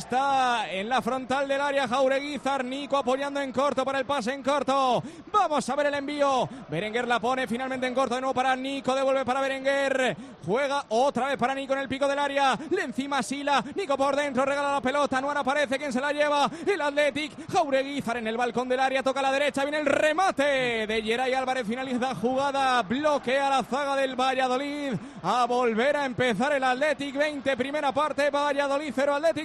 S19: está en la frontal del área Jaureguizar, Nico apoyando en corto para el pase en corto, vamos a ver el envío, Berenguer la pone finalmente en corto de nuevo para Nico, devuelve para Berenguer, juega otra vez para Nico en el pico del área, le encima Sila, Nico por dentro, regala la pelota, no aparece, ¿quién se la lleva? El Athletic, Jaureguizar en el balcón del área, toca a la derecha, viene el remate de Geray Álvarez, finaliza jugada, bloquea la zaga del Valladolid, a volver a empezar el Athletic, 20 primera parte, Valladolid 0, Athletic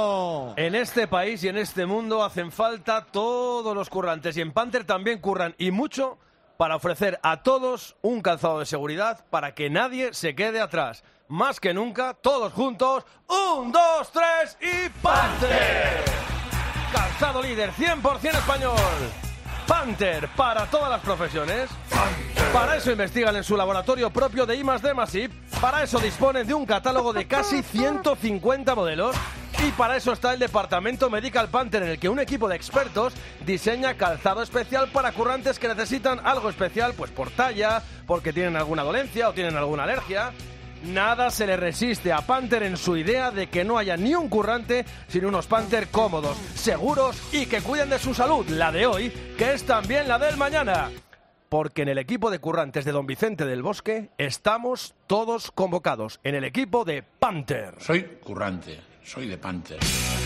S19: 0.
S1: En este país y en este mundo hacen falta todos los currantes y en Panther también curran y mucho para ofrecer a todos un calzado de seguridad para que nadie se quede atrás. Más que nunca, todos juntos, 1, 2, 3 y Panther. Calzado líder 100% español. Panther, para todas las profesiones. Para eso investigan en su laboratorio propio de I+D+I. Para eso disponen de un catálogo de casi 150 modelos. Y para eso está el departamento Medical Panther, en el que un equipo de expertos diseña calzado especial para currantes que necesitan algo especial, pues por talla, porque tienen alguna dolencia o tienen alguna alergia. Nada se le resiste a Panther en su idea de que no haya ni un currante sin unos Panther cómodos, seguros y que cuiden de su salud, la de hoy, que es también la del mañana. Porque en el equipo de currantes de Don Vicente del Bosque estamos todos convocados, en el equipo de Panther.
S5: Soy currante, soy de Panther.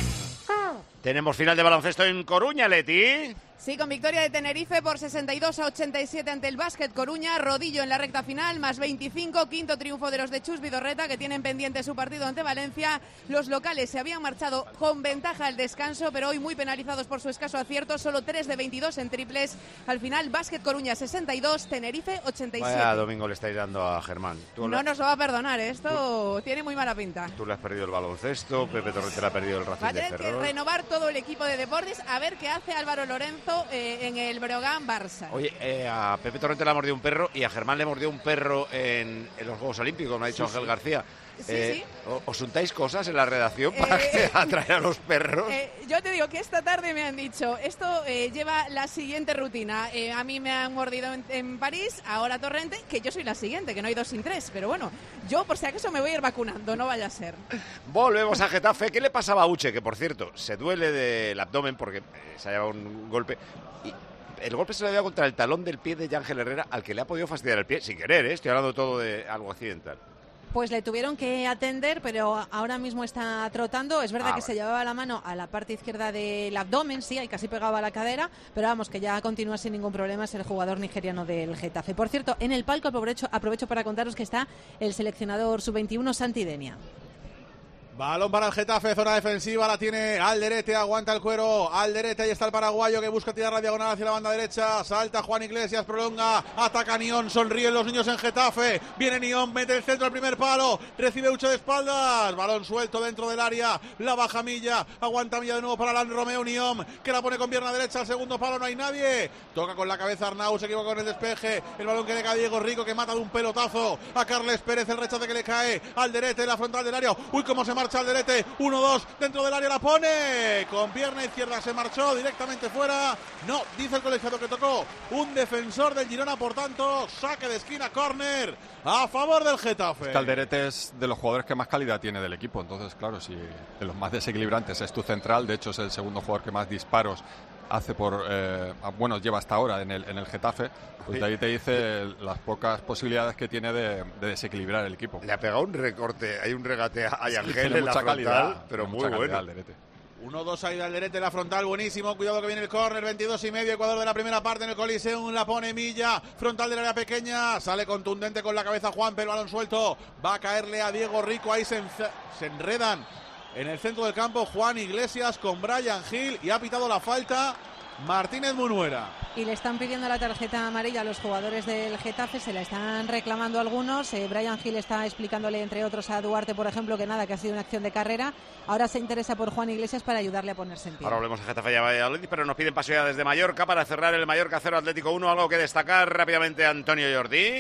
S9: Tenemos final de baloncesto en Coruña, Leti.
S21: Sí, con victoria de Tenerife por 62-87 ante el Básquet Coruña, rodillo en la recta final, más 25, quinto triunfo de los de Chus Vidorreta, que tienen pendiente su partido ante Valencia. Los locales se habían marchado con ventaja al descanso, pero hoy muy penalizados por su escaso acierto, solo 3 de 22 en triples. Al final, Básquet Coruña 62, Tenerife 87.
S9: Vaya domingo le estáis dando a Germán.
S21: No nos lo va a perdonar, esto tiene muy mala pinta.
S9: Tú le has perdido el baloncesto, Pepe Torrente le ha perdido el Racing de Ferrol. Va a tener que
S21: renovar todo el equipo de deportes, a ver qué hace Álvaro Lorenzo en el Breogán Barça.
S9: Oye, a Pepe Torrente le ha mordido un perro y a Germán le mordió un perro en los Juegos Olímpicos, me ha dicho Ángel García.
S21: Sí.
S9: ¿Os untáis cosas en la redacción para atraer a los perros?
S21: Yo te digo que esta tarde me han dicho, esto lleva la siguiente rutina. A mí me han mordido en París, ahora Torrente, que yo soy la siguiente, que no hay 2 sin 3. Pero bueno, yo por si acaso me voy a ir vacunando, no vaya a ser.
S9: Volvemos a Getafe. ¿Qué le pasaba a Uche? Que por cierto, se duele del abdomen porque se ha llevado un golpe. Y el golpe se le dio contra el talón del pie de Ángel Herrera, al que le ha podido fastidiar el pie, sin querer, estoy hablando todo de algo accidental.
S15: Pues le tuvieron que atender, pero ahora mismo está trotando. Es verdad que se llevaba la mano a la parte izquierda del abdomen, sí, y casi pegaba a la cadera, pero vamos, que ya continúa sin ningún problema, es el jugador nigeriano del Getafe. Por cierto, en el palco aprovecho para contaros que está el seleccionador sub-21 Santi Denia.
S14: Balón para el Getafe, zona defensiva, la tiene Alderete, aguanta el cuero, Alderete, ahí está el paraguayo que busca tirar la diagonal hacia la banda derecha, salta Juan Iglesias, prolonga, ataca Nión, sonríen los niños en Getafe, viene Nión, mete el centro al primer palo, recibe Uche de espaldas, balón suelto dentro del área, la baja Milla, aguanta Milla de nuevo para Alan Romeo, Nión, que la pone con pierna derecha, al segundo palo no hay nadie, toca con la cabeza Arnau, se equivoca con el despeje, el balón que le cae a Diego Rico, que mata de un pelotazo a Carles Pérez, el rechace que le cae, Alderete en la frontal del área, uy, cómo se marcha marcha Alderete, 1-2, dentro del área la pone, con pierna izquierda se marchó directamente fuera, no, dice el colegiado que tocó un defensor del Girona, por tanto, saque de esquina, córner, a favor del Getafe.
S18: Alderete es de los jugadores que más calidad tiene del equipo, entonces claro, si de los más desequilibrantes es tu central, de hecho es el segundo jugador que más disparos hace lleva hasta ahora en el Getafe, pues de ahí te dice las pocas posibilidades que tiene de desequilibrar el equipo.
S9: Le ha pegado un recorte, hay un regate a Ángel
S18: en
S9: la
S18: mucha
S9: frontal,
S18: calidad,
S9: pero muy bueno.
S14: 1-2 ahí de Alderete, la frontal, buenísimo, cuidado que viene el córner, 22,5, Ecuador de la primera parte en el Coliseum, la pone Milla, frontal del área pequeña, sale contundente con la cabeza Juan, pero balón suelto, va a caerle a Diego Rico, ahí se enredan en el centro del campo Juan Iglesias con Bryan Gil y ha pitado la falta Martínez Munuera.
S15: Y le están pidiendo la tarjeta amarilla a los jugadores del Getafe, se la están reclamando algunos. Bryan Gil está explicándole, entre otros, a Duarte, por ejemplo, que nada, que ha sido una acción de carrera. Ahora se interesa por Juan Iglesias para ayudarle a ponerse en pie.
S9: Ahora volvemos a Getafe y a Valladolid, pero nos piden paso ya desde Mallorca para cerrar el Mallorca 0 Atlético 1. Algo que destacar rápidamente, Antonio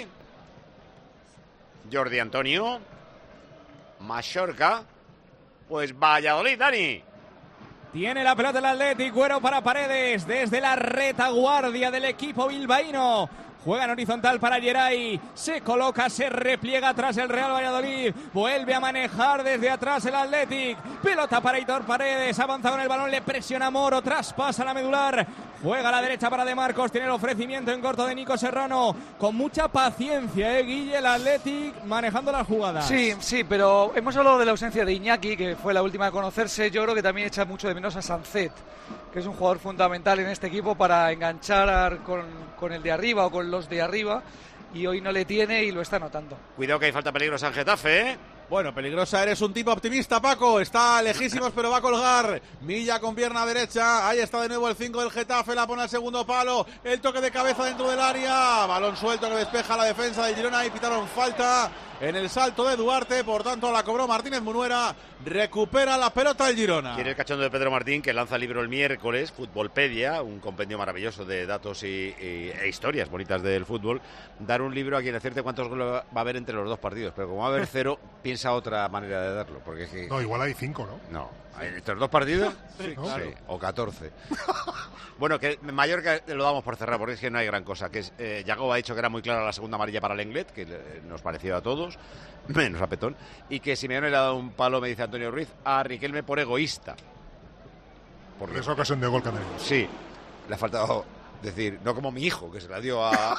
S9: Jordi Antonio. Mallorca. Pues Valladolid, Dani.
S19: Tiene la pelota el Athletic, Güero para Paredes, desde la retaguardia del equipo bilbaíno. Juega en horizontal para Geray, se coloca, se repliega atrás el Real Valladolid, vuelve a manejar desde atrás el Athletic, pelota para Aitor Paredes, avanza con el balón, le presiona Moro, traspasa la medular, juega a la derecha para De Marcos, tiene el ofrecimiento en corto de Nico Serrano, con mucha paciencia, Guille, el Athletic manejando las jugadas.
S13: Sí, pero hemos hablado de la ausencia de Iñaki, que fue la última a conocerse. Yo creo que también echa mucho de menos a Sancet, que es un jugador fundamental en este equipo para enganchar con el de arriba o con los de arriba, y hoy no le tiene y lo está notando.
S9: Cuidado que hay falta peligrosa en Getafe, ¿eh?
S14: Bueno, peligrosa, eres un tipo optimista, Paco. Está lejísimos, pero va a colgar. Milla con pierna derecha. Ahí está de nuevo el 5 del Getafe. La pone al segundo palo. El toque de cabeza dentro del área. Balón suelto que despeja la defensa de Girona. Y pitaron falta en el salto de Duarte. Por tanto, la cobró Martínez Munuera. Recupera la pelota el Girona.
S9: Quiere el cachondo de Pedro Martín, que lanza libro el miércoles, Futbolpedia, un compendio maravilloso de datos e historias bonitas del fútbol. Dar un libro a quien acierte cuántos goles va a haber entre los dos partidos. Pero como va a haber 0, piensa otra manera de darlo. Porque es que...
S3: No, igual hay 5, ¿no?
S9: No. ¿Entre los dos partidos?
S3: Sí, claro.
S9: Sí, o 14. Bueno, que Mallorca lo damos por cerrar, porque es que no hay gran cosa. Que Yago ha dicho que era muy clara la segunda amarilla para Lenglet, que nos pareció a todos, menos a Petón. Y que Simeone le ha dado un palo, me dice Antonio Ruiz, a Riquelme por egoísta.
S3: Porque es ocasión de gol canario.
S9: Sí, le ha faltado decir, no como mi hijo, que se la dio a...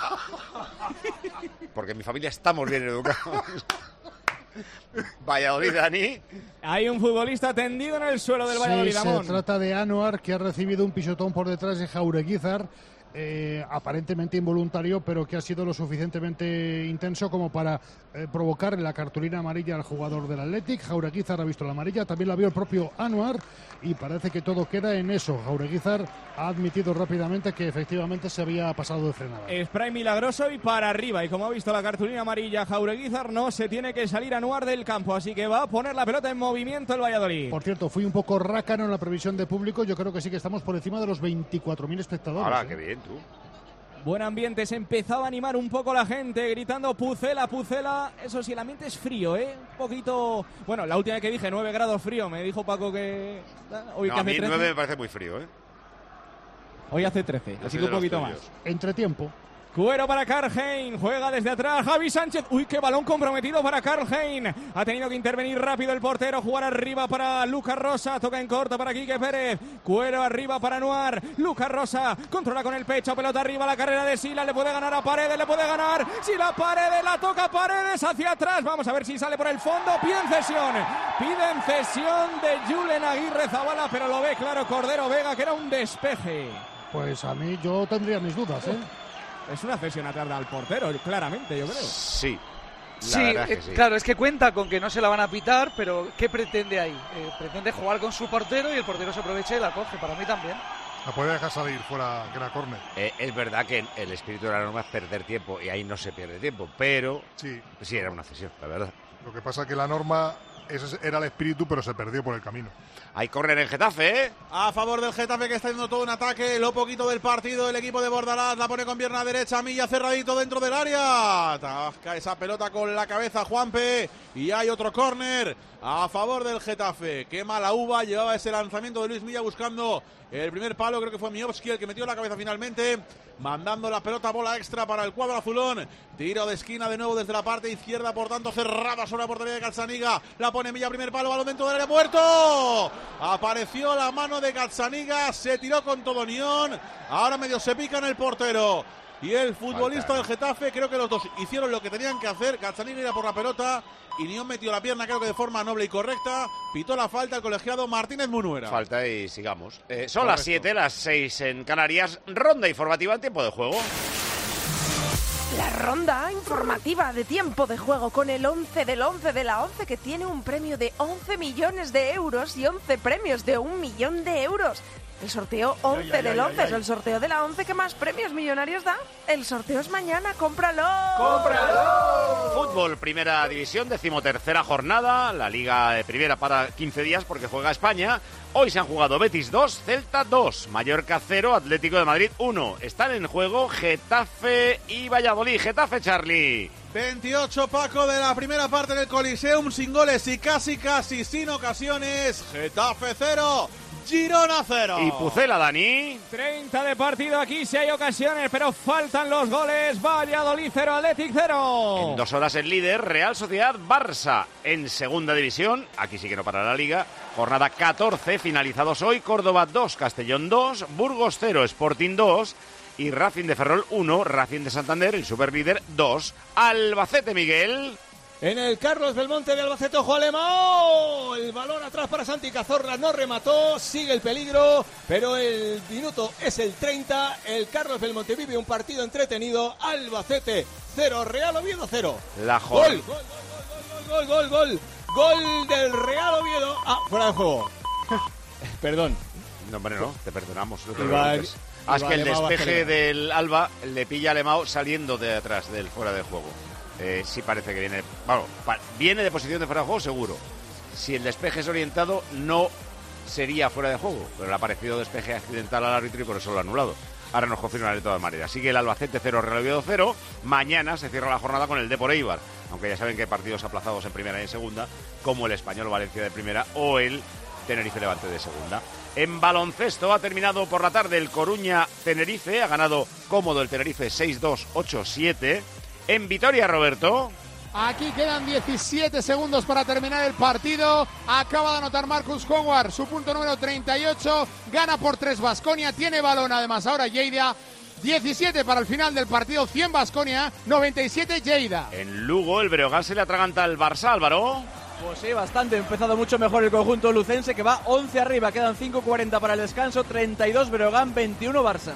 S9: Porque en mi familia estamos bien educados. Valladolid, Dani.
S19: Hay un futbolista tendido en el suelo del Valladolid.
S17: Sí, se trata de Anuar, que ha recibido un pisotón por detrás de Jaureguizar, aparentemente involuntario, pero que ha sido lo suficientemente intenso como para provocar la cartulina amarilla al jugador del Athletic. Jaureguizar ha visto la amarilla, también la vio el propio Anuar, y parece que todo queda en eso. Jaureguizar ha admitido rápidamente que efectivamente se había pasado de frenada.
S19: Spray milagroso y para arriba, y como ha visto la cartulina amarilla Jaureguizar, no se tiene que salir Anuar del campo, así que va a poner la pelota en movimiento el Valladolid.
S17: Por cierto, fui un poco rácano en la previsión de público, yo creo que sí que estamos por encima de los 24.000 espectadores.
S9: Ahora, qué bien, tú.
S19: Buen ambiente, se empezaba a animar un poco la gente, gritando Pucela, Pucela. Eso sí, el ambiente es frío, ¿eh? Un poquito... Bueno, la última vez que dije 9 grados frío, me dijo Paco que... Hoy
S9: no,
S19: que
S9: a mí
S19: hace 13.
S9: 9 me parece muy frío, ¿eh?
S19: Hoy hace 13, así que un poquito más.
S17: Entretiempo.
S19: Cuero para Karlheim, juega desde atrás Javi Sánchez, uy, qué balón comprometido para Karlheim, ha tenido que intervenir rápido el portero, jugar arriba para Lucas Rosa, toca en corto para Quique Pérez, Cuero arriba para Anuar, Lucas Rosa, controla con el pecho, pelota arriba, la carrera de Sila, le puede ganar a Paredes, le puede ganar, si la Paredes, la toca Paredes hacia atrás, vamos a ver si sale por el fondo, piden cesión de Julen Aguirre Zabala, pero lo ve claro Cordero Vega, que era un despeje.
S17: Pues a mí yo tendría mis dudas, ¿eh?
S19: Es una cesión atrás al portero, claramente, yo creo.
S9: Sí.
S13: Sí, claro, es que cuenta con que no se la van a pitar, pero ¿qué pretende ahí? Pretende jugar con su portero y el portero se aprovecha y la coge, para mí también.
S3: La puede dejar salir fuera, que era córner.
S9: Es verdad que el espíritu de la norma es perder tiempo, y ahí no se pierde tiempo, pero sí era una cesión, la verdad.
S3: Lo que pasa es que la norma, ese era el espíritu, pero se perdió por el camino.
S9: Hay córner en Getafe, ¿eh?
S14: A favor del Getafe, que está haciendo todo un ataque. Lo poquito del partido, el equipo de Bordalás la pone con pierna derecha. Milla cerradito dentro del área. Atasca esa pelota con la cabeza Juanpe. Y hay otro córner a favor del Getafe. Qué mala uva. Llevaba ese lanzamiento de Luis Milla buscando el primer palo. Creo que fue Miovski el que metió la cabeza finalmente. Mandando la pelota, bola extra para el cuadro azulón. Tiro de esquina de nuevo desde la parte izquierda, por tanto cerrada sobre la portería de Gazzaniga. La pone Milla, primer palo, balón dentro del área, muerto. Apareció la mano de Gazzaniga, se tiró con todo Nión. Ahora medio se pica en el portero. Y el futbolista del Getafe, creo que los dos hicieron lo que tenían que hacer. Gazzaniga iba por la pelota y Nión metió la pierna, creo que de forma noble y correcta. Pitó la falta el colegiado Martínez Munuera.
S9: Falta y sigamos. Son las 7, las 6 en Canarias. Ronda informativa en tiempo de juego.
S12: La ronda informativa de tiempo de juego con el 11 del 11 de la 11, que tiene un premio de 11 millones de euros y 11 premios de 1 millón de euros. El sorteo 11 del 11 es el sorteo de la 11 que más premios millonarios da. El sorteo es mañana, ¡cómpralo!
S9: ¡Cómpralo! Fútbol, primera división, 13ª jornada. La Liga de Primera para 15 días porque juega España. Hoy se han jugado Betis 2, Celta 2, Mallorca 0, Atlético de Madrid 1. Están en juego Getafe y Valladolid. Getafe, Charlie.
S14: 28, Paco, de la primera parte del Coliseum, sin goles y casi sin ocasiones. Getafe 0. Girona 0.
S9: Y Pucela, Dani.
S19: 30 de partido, aquí sí hay ocasiones, pero faltan los goles. Valladolid 0, Athletic 0.
S9: En 2 horas el líder, Real Sociedad Barça. En segunda división, aquí sí que no para la Liga. Jornada 14, finalizados hoy. Córdoba 2, Castellón 2, Burgos 0, Sporting 2. Y Racing de Ferrol 1, Racing de Santander, el superlíder 2. Albacete, Miguel.
S16: En el Carlos Belmonte de Albacete, ojo a Lemao. El balón atrás para Santi Cazorla, no remató, sigue el peligro, pero el minuto es el 30. El Carlos Belmonte vive un partido entretenido. Albacete 0, Real Oviedo 0.
S9: La
S16: gol del Real Oviedo. Fuera de juego. Perdón.
S9: No, hombre, no, te perdonamos. No te
S16: preocupes.
S9: Es que el despeje del Alba le pilla a Lemao saliendo de atrás del fuera de juego. Sí parece que viene... Bueno, viene de posición de fuera de juego, seguro. Si el despeje es orientado, no sería fuera de juego. Pero le ha parecido despeje accidental al árbitro y por eso lo ha anulado. Ahora nos confirman de todas maneras. Sigue el Albacete 0, Real Oviedo 0. Mañana se cierra la jornada con el Depor Eibar. Aunque ya saben que hay partidos aplazados en primera y en segunda, como el Español Valencia de primera o el Tenerife Levante de segunda. En baloncesto ha terminado por la tarde el Coruña Tenerife. Ha ganado cómodo el Tenerife 6-2, 8-7. En Vitoria, Roberto.
S20: Aquí quedan 17 segundos para terminar el partido. Acaba de anotar Marcus Howard, su punto número 38. Gana por 3 Baskonia. Tiene balón además ahora Lleida. 17 para el final del partido. 100 Baskonia, 97 Lleida.
S9: En Lugo, el Breogán se le atraganta al Barça, Álvaro.
S22: Pues sí, bastante. Ha empezado mucho mejor el conjunto lucense, que va 11 arriba. Quedan 5:40 para el descanso. 32 Breogán, 21 Barça.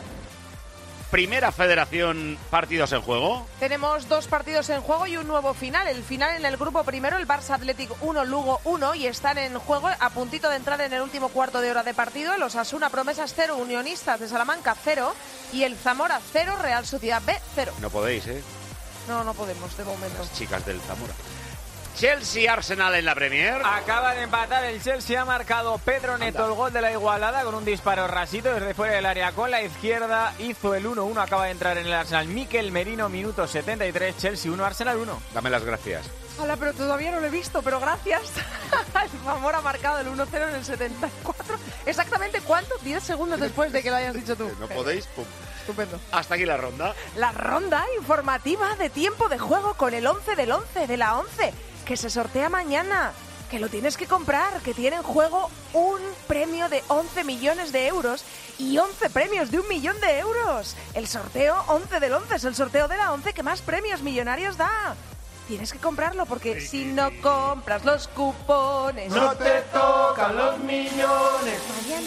S9: Primera Federación, partidos en juego.
S12: Tenemos 2 partidos en juego y un nuevo final. El final en el grupo primero, el Barça Athletic 1, Lugo 1, y están en juego a puntito de entrar en el último cuarto de hora de partido. El Osasuna Promesas 0, Unionistas de Salamanca 0 y el Zamora 0, Real Sociedad B 0.
S9: No podéis, ¿eh?
S12: No podemos de momento.
S9: Las chicas del Zamora. Chelsea-Arsenal en la Premier.
S6: Acaba de empatar el Chelsea, ha marcado Pedro Neto el gol de la igualada con un disparo rasito desde fuera del área con la izquierda. Hizo el 1-1, acaba de entrar en el Arsenal Mikel Merino, minuto 73, Chelsea 1, Arsenal 1.
S9: Dame las gracias.
S12: Hola, pero todavía no lo he visto, pero gracias. El Zamora ha marcado el 1-0 en el 74. ¿Exactamente cuánto? 10 segundos después de que lo hayas dicho tú.
S9: No podéis, pum.
S12: Estupendo.
S9: Hasta aquí la ronda.
S12: La ronda informativa de tiempo de juego con el 11 del 11 de la 11. Que se sortea mañana, que lo tienes que comprar, que tiene en juego un premio de 11 millones de euros y 11 premios de 1 millón de euros. El sorteo 11 del 11 es el sorteo de la 11 que más premios millonarios da. Tienes que comprarlo porque si no compras los cupones,
S19: no te tocan los millones.
S12: Mañana.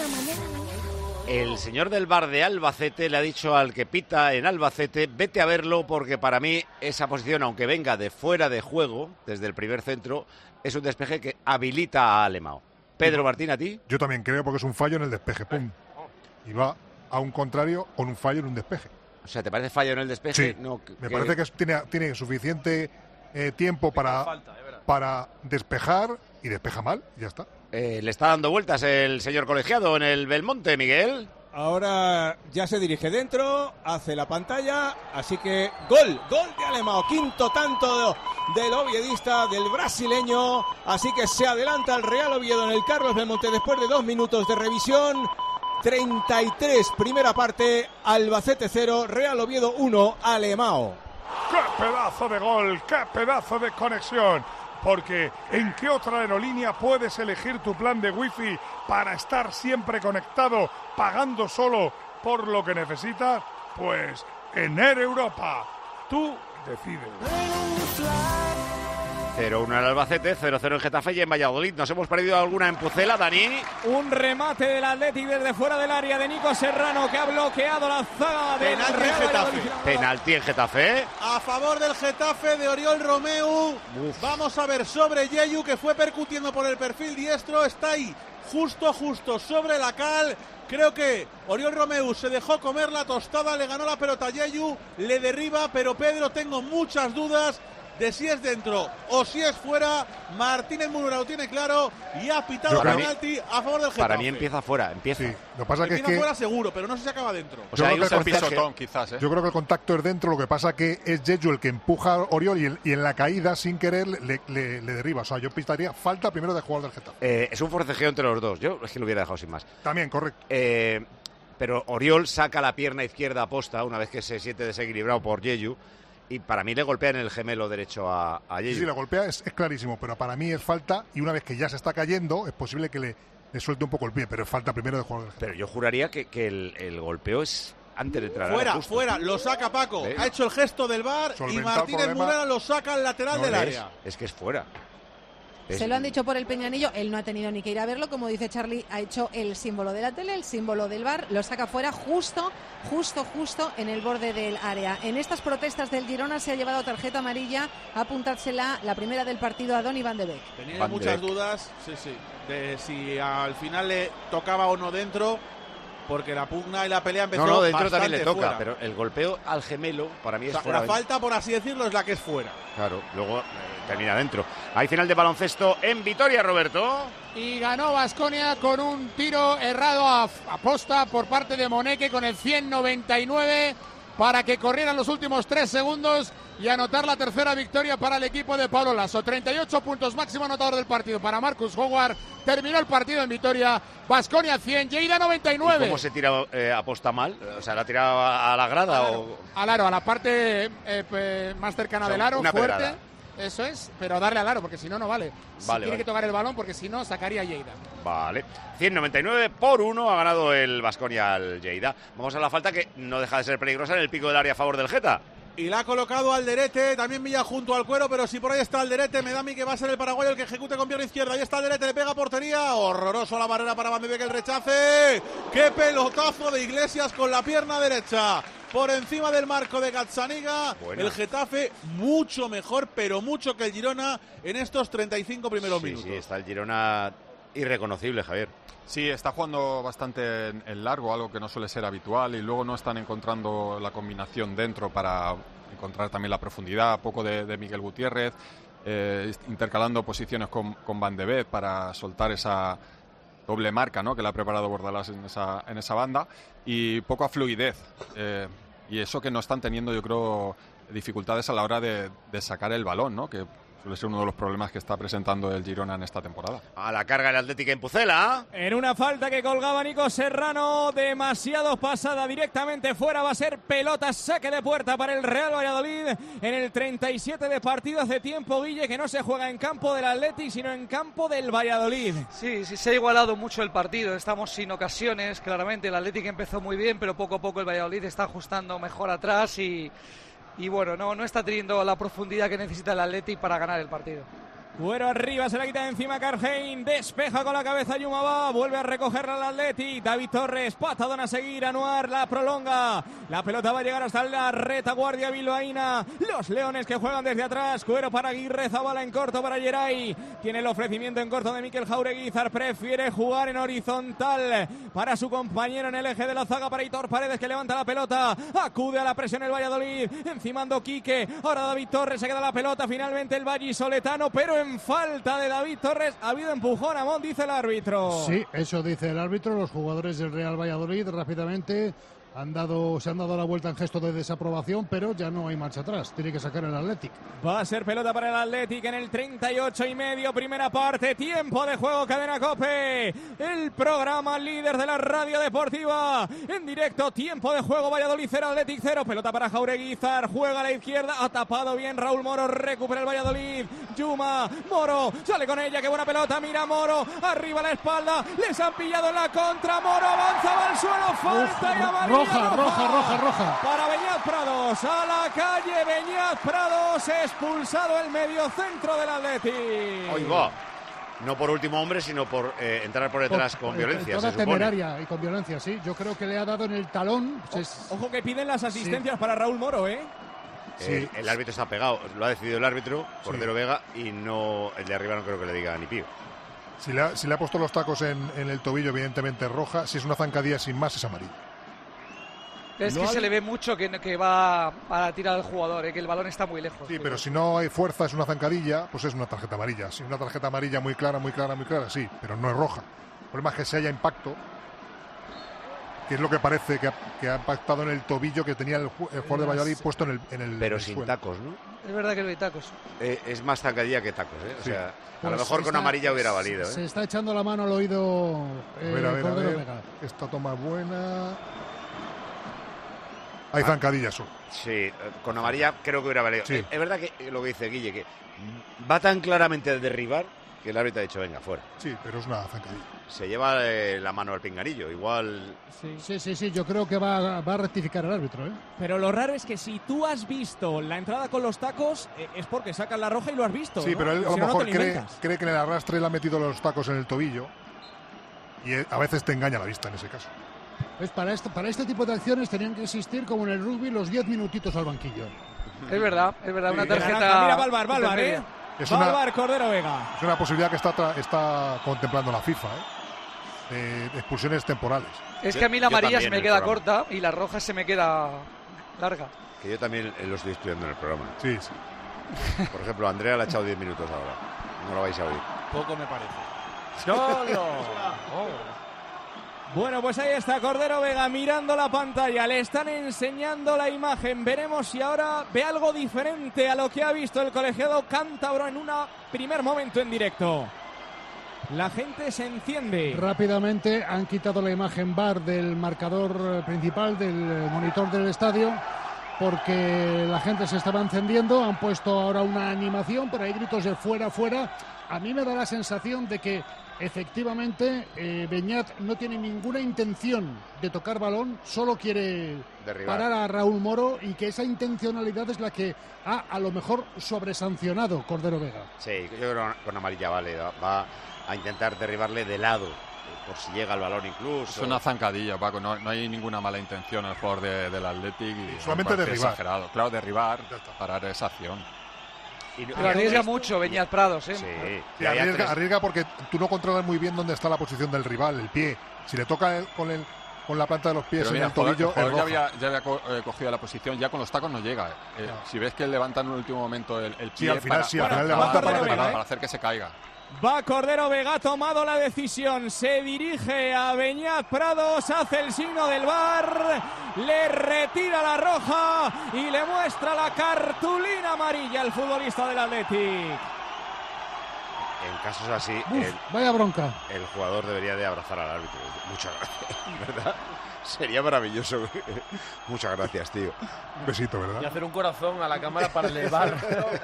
S9: El señor del bar de Albacete le ha dicho al que pita en Albacete, vete a verlo porque para mí esa posición, aunque venga de fuera de juego, desde el primer centro, es un despeje que habilita a Lemao. Pedro Martín, ¿a ti?
S3: Yo también creo porque es un fallo en el despeje, pum. Y va a un contrario con un fallo en un despeje.
S9: O sea, ¿te parece fallo en el despeje?
S3: Sí,
S9: no,
S3: me parece que tiene suficiente tiempo para para despejar y despeja mal, ya está.
S9: Le está dando vueltas el señor colegiado en el Belmonte, Miguel.
S16: Ahora ya se dirige dentro, hace la pantalla, así que gol de Alemão, quinto tanto del oviedista, del brasileño, así que se adelanta el Real Oviedo en el Carlos Belmonte después de 2 minutos de revisión. 33, primera parte, Albacete 0, Real Oviedo 1, Alemão.
S2: ¡Qué pedazo de gol! ¡Qué pedazo de conexión! Porque ¿en qué otra aerolínea puedes elegir tu plan de wifi para estar siempre conectado, pagando solo por lo que necesitas? Pues en Air Europa. Tú decides.
S9: 0-1 en Albacete, 0-0 en Getafe y en Valladolid. ¿Nos hemos perdido alguna en Pucela, Dani?
S22: Un remate del Athletic desde fuera del área de Nico Serrano, que ha bloqueado la zaga del Real Valladolid.
S9: Penalti en Getafe.
S14: A favor del Getafe de Oriol Romeu. Vamos a ver sobre Yeyu, que fue percutiendo por el perfil diestro. Está ahí, justo sobre la cal. Creo que Oriol Romeu se dejó comer la tostada, le ganó la pelota a Yeyu, le derriba, pero Pedro, tengo muchas dudas de si es dentro o si es fuera. Martínez Munera lo tiene claro y ha pitado penalti a favor del Getafe.
S9: Para mí empieza fuera, empieza.
S3: Sí, lo que pasa que es que
S14: fuera seguro, pero no sé si acaba dentro.
S9: O sea, hay un
S18: pisotón, quizás, ¿eh?
S3: Yo creo que el contacto es dentro, lo que pasa que es Yeyu el que empuja a Oriol y en la caída, sin querer, le derriba. O sea, yo pitaría falta primero de jugador del Getafe.
S9: Es un forcejeo entre los dos. Yo es que lo hubiera dejado sin más.
S3: También, correcto.
S9: Pero Oriol saca la pierna izquierda a posta una vez que se siente desequilibrado por Yeyu. Y para mí le golpea en el gemelo derecho a Yeyu.
S3: Sí, le golpea, es clarísimo, pero para mí es falta, y una vez que ya se está cayendo, es posible que le suelte un poco el pie, pero es falta primero de jugador.
S9: Pero yo juraría que el golpeo es antes de entrar.
S14: Fuera, lo saca Paco. ¿Sí? Ha hecho el gesto del VAR y Martínez Munera lo saca al lateral del área.
S9: Es que es fuera.
S15: Se lo han dicho por el Peñanillo, él no ha tenido ni que ir a verlo, como dice Charlie, ha hecho el símbolo de la tele, el símbolo del VAR, lo saca fuera justo en el borde del área. En estas protestas del Girona se ha llevado tarjeta amarilla a apuntársela la primera del partido a Donny van de Beek.
S14: Tenía muchas dudas, de si al final le tocaba o no dentro, porque la pugna y la pelea empezó
S9: No, dentro también le toca,
S14: fuera.
S9: Pero el golpeo al gemelo para mí es fuera.
S14: La falta, por así decirlo, es la que es fuera.
S9: Claro, luego termina dentro. Hay final de baloncesto en Vitoria, Roberto.
S20: Y ganó Baskonia con un tiro errado a posta por parte de Moneke con el 199 para que corrieran los últimos 3 segundos y anotar la tercera victoria para el equipo de Pablo Lasso. 38 puntos, máximo anotador del partido para Marcus Howard. Terminó el partido en Vitoria. Baskonia 100, Lleida 99.
S9: ¿Y cómo se tira a posta mal? O sea, ¿la ha tirado a la grada?
S20: Al aro, a la parte más cercana del aro, fuerte.
S9: Pedrada.
S20: Eso es, pero darle al aro, porque si no, no vale. Tiene que tocar el balón, porque si no, sacaría Lleida.
S9: Vale. 199-1 ha ganado el Baskonia al Lleida. Vamos a la falta que no deja de ser peligrosa en el pico del área a favor del Geta.
S14: Y la ha colocado Alderete, también Villa junto al cuero, pero si por ahí está Alderete, me da a mí que va a ser el paraguayo el que ejecute con pierna izquierda. Ahí está Alderete, le pega a portería, horroroso la barrera para Van de Beek, el rechace. ¡Qué pelotazo de Iglesias con la pierna derecha! Por encima del marco de Gazzaniga. Buena. El Getafe mucho mejor, pero mucho que el Girona en estos 35 primeros minutos.
S9: Sí, está el Girona irreconocible, Javier.
S18: Sí, está jugando bastante en largo, algo que no suele ser habitual, y luego no están encontrando la combinación dentro para encontrar también la profundidad, poco de Miguel Gutiérrez, intercalando posiciones con Van de Beek para soltar esa doble marca, ¿no?, que le ha preparado Bordalás en esa banda, y poca fluidez, y eso que no están teniendo, yo creo, dificultades a la hora de sacar el balón, ¿no?, que suele ser uno de los problemas que está presentando el Girona en esta temporada.
S9: A la carga el Atlético en Pucela.
S22: En una falta que colgaba Nico Serrano, demasiado pasada, directamente fuera, va a ser pelota, saque de puerta para el Real Valladolid. En el 37 de partido, hace tiempo, Guille, que no se juega en campo del Atlético, sino en campo del Valladolid.
S13: Sí, se ha igualado mucho el partido, estamos sin ocasiones, claramente. El Atlético empezó muy bien, pero poco a poco el Valladolid está ajustando mejor atrás y bueno, no está teniendo la profundidad que necesita el Athletic para ganar el partido.
S22: Cuero arriba, se la quita de encima Carheim, despeja con la cabeza Yumaba, vuelve a recogerla al Athletic, David Torres, patadón a seguir, Anuar la prolonga, la pelota va a llegar hasta la retaguardia bilbaína, los leones que juegan desde atrás, Cuero para Aguirre, Zabala en corto para Geray, tiene el ofrecimiento en corto de Mikel Jaureguizar, prefiere jugar en horizontal para su compañero en el eje de la zaga, para Hitor Paredes, que levanta la pelota, acude a la presión el Valladolid, encimando Quique, ahora David Torres, se queda la pelota, finalmente el vallisoletano, pero
S19: en falta de David Torres. Ha habido empujón, Amón, dice el árbitro.
S17: Sí, eso dice el árbitro. Los jugadores del Real Valladolid rápidamente se han dado la vuelta en gesto de desaprobación, pero ya no hay marcha atrás. Tiene que sacar el Athletic.
S19: Va a ser pelota para el Athletic en el 38,5, primera parte, tiempo de juego, Cadena COPE, el programa líder de la radio deportiva, en directo, tiempo de juego, Valladolid 0, Athletic 0, pelota para Jaureguizar, juega a la izquierda, ha tapado bien Raúl Moro, recupera el Valladolid, Yuma, Moro, sale con ella, qué buena pelota, mira Moro, arriba la espalda, les han pillado en la contra, Moro avanza, va al suelo, falta y amarilla.
S17: Roja.
S19: Para Beñat Prados, a la calle Beñat Prados, expulsado el mediocentro del Athletic.
S9: Hoy va. No por último hombre, sino por entrar por detrás con violencia.
S17: Toda temeraria y con violencia, sí. Yo creo que le ha dado en el talón.
S19: Ojo que piden las asistencias para Raúl Moro, ¿eh?
S9: Sí. El árbitro está pegado, lo ha decidido el árbitro, Cordero Vega, y no el de arriba no creo que le diga ni pío.
S3: Si le ha puesto los tacos en el tobillo, evidentemente roja. Si es una zancadilla sin más, es amarilla.
S13: Es que se le ve mucho que va a tirar al jugador, que el balón está muy lejos.
S3: Sí, pero si no hay fuerza, es una zancadilla, pues es una tarjeta amarilla. Si una tarjeta amarilla muy clara, sí, pero no es roja. El problema es que se haya impacto, que es lo que parece que ha impactado en el tobillo que tenía el jugador de Valladolid puesto en el
S9: Pero
S3: el
S9: sin
S3: suelo.
S9: tacos, ¿no?
S13: Es verdad que no hay tacos.
S9: Es más zancadilla que tacos, ¿eh?
S3: Sí.
S9: O sea,
S17: Pues
S9: a lo mejor con amarilla hubiera valido, ¿eh?
S17: Se está echando la mano al oído Cordero Vega.
S3: Esta toma es buena. Hay zancadillas solo.
S9: Sí, con amarilla creo que hubiera valido.
S3: Sí.
S9: Es verdad que lo que dice Guille, que va tan claramente a derribar que el árbitro ha dicho, venga, fuera.
S3: Sí, pero es una zancadilla.
S9: Se lleva la mano al pinganillo, igual...
S17: Sí, yo creo que va a rectificar el árbitro, ¿eh?
S19: Pero lo raro es que si tú has visto la entrada con los tacos, es porque sacas la roja y lo has visto.
S3: Sí,
S19: ¿no?
S3: pero él a
S19: Si
S3: lo
S19: no, no
S3: mejor
S19: te lo
S3: cree
S19: inventas.
S3: que en el arrastre le ha metido los tacos en el tobillo y a veces te engaña la vista en ese caso.
S17: Pues para este tipo de acciones tenían que existir, como en el rugby, los 10 minutitos al banquillo.
S13: Es verdad, una tarjeta.
S19: Mira Balbar, ¿eh? Balbar, Cordero Vega.
S3: Es una posibilidad que está contemplando la FIFA, de expulsiones temporales.
S13: Es que a mí la amarilla se me queda corta y la roja se me queda larga.
S9: Que yo también lo estoy estudiando en el programa.
S3: Sí.
S9: Por ejemplo, Andrea le ha echado 10 minutos ahora. No lo vais a oír.
S22: Poco me parece.
S19: ¡Solo! Bueno, pues ahí está Cordero Vega mirando la pantalla, le están enseñando la imagen, veremos si ahora ve algo diferente a lo que ha visto el colegiado cántabro en un primer momento en directo. La gente se enciende.
S17: Rápidamente han quitado la imagen VAR del marcador principal, del monitor del estadio, porque la gente se estaba encendiendo. Han puesto ahora una animación, pero hay gritos de fuera, fuera. A mí me da la sensación de que efectivamente Beñat no tiene ninguna intención de tocar balón, solo quiere
S9: derribar,
S17: parar a Raúl Moro, y que esa intencionalidad es la que ha a lo mejor sobresancionado Cordero Vega.
S9: Sí, yo creo que con amarilla vale, va a intentar derribarle de lado, por si llega el balón incluso.
S18: Es una zancadilla, Paco, no hay ninguna mala intención en el jugador del Athletic. Y
S3: solamente derribar.
S18: Exagerado. Claro, derribar, parar esa acción.
S13: Pero arriesga mucho Beñat Prados, ¿eh?
S3: Sí, arriesga porque tú no controlas muy bien dónde está la posición del rival, el pie. Si le toca con la planta de los pies
S18: pero mira,
S3: en el tobillo,
S18: el jugador ya había cogido la posición, ya con los tacos no llega. Si ves que levanta en el último momento el pie,
S3: sí, al final levanta
S18: para hacer que se caiga.
S19: Va Cordero Vega, ha tomado la decisión, se dirige a Beñat Prados, hace el signo del VAR, le retira la roja y le muestra la cartulina amarilla al futbolista del Athletic.
S9: En casos así,
S17: vaya bronca.
S9: El jugador debería de abrazar al árbitro. Muchas gracias, ¿verdad? Sería maravilloso. Muchas gracias, tío.
S3: Un besito, ¿verdad?
S1: Y hacer un corazón a la cámara para elevar.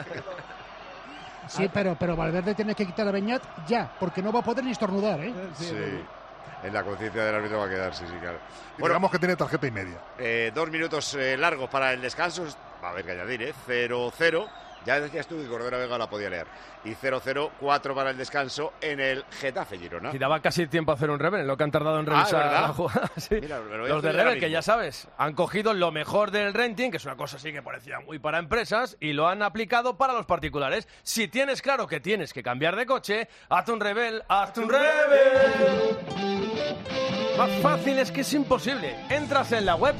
S17: Sí, pero Valverde tiene que quitar a Beñat ya, porque no va a poder ni estornudar, ¿eh?
S9: Sí. En la conciencia del árbitro va a quedar, sí, claro.
S3: Bueno, digamos que tiene tarjeta y media.
S9: 2 minutos largos para el descanso. Va a haber que añadir, 0-0. Ya decías tú que Cordero Vega la podía leer. Y 0-0, 4 para el descanso en el Getafe Girona.
S1: Y daba casi tiempo a hacer un Rebel, lo que han tardado en revisar la jugada. Sí.
S9: Mira,
S1: los de Rebel, que ya sabes, han cogido lo mejor del renting, que es una cosa así que parecía muy para empresas, y lo han aplicado para los particulares. Si tienes claro que tienes que cambiar de coche, hazte un Rebel, hazte un Rebel. Más fácil es que es imposible. Entras en la web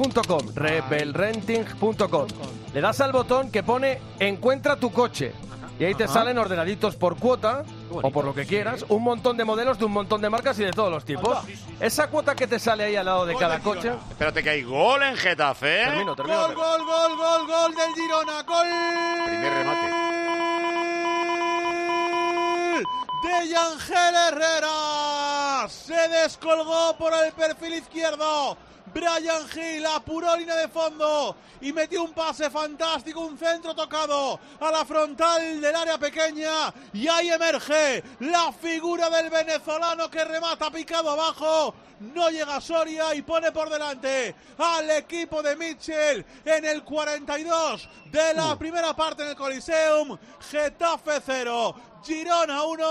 S1: rebelrenting.com. Rebelrenting.com. Le das al botón que pone Encuentra tu coche. y ahí te salen ordenaditos por cuota o por lo que quieras, un montón de modelos de un montón de marcas y de todos los tipos. Esa cuota que te sale ahí al lado de cada coche.
S9: Espérate que hay gol en Getafe.
S1: Termino.
S14: Gol del Girona. Gol.
S9: Primer remate.
S14: De Yangel Herrera. Se descolgó por el perfil izquierdo. Bryan Gil apuró línea de fondo y metió un pase fantástico, un centro tocado a la frontal del área pequeña, y ahí emerge la figura del venezolano que remata picado abajo. No llega Soria y pone por delante al equipo de Mitchell en el 42 de la primera parte en el Coliseum. Getafe 0, Girona 1.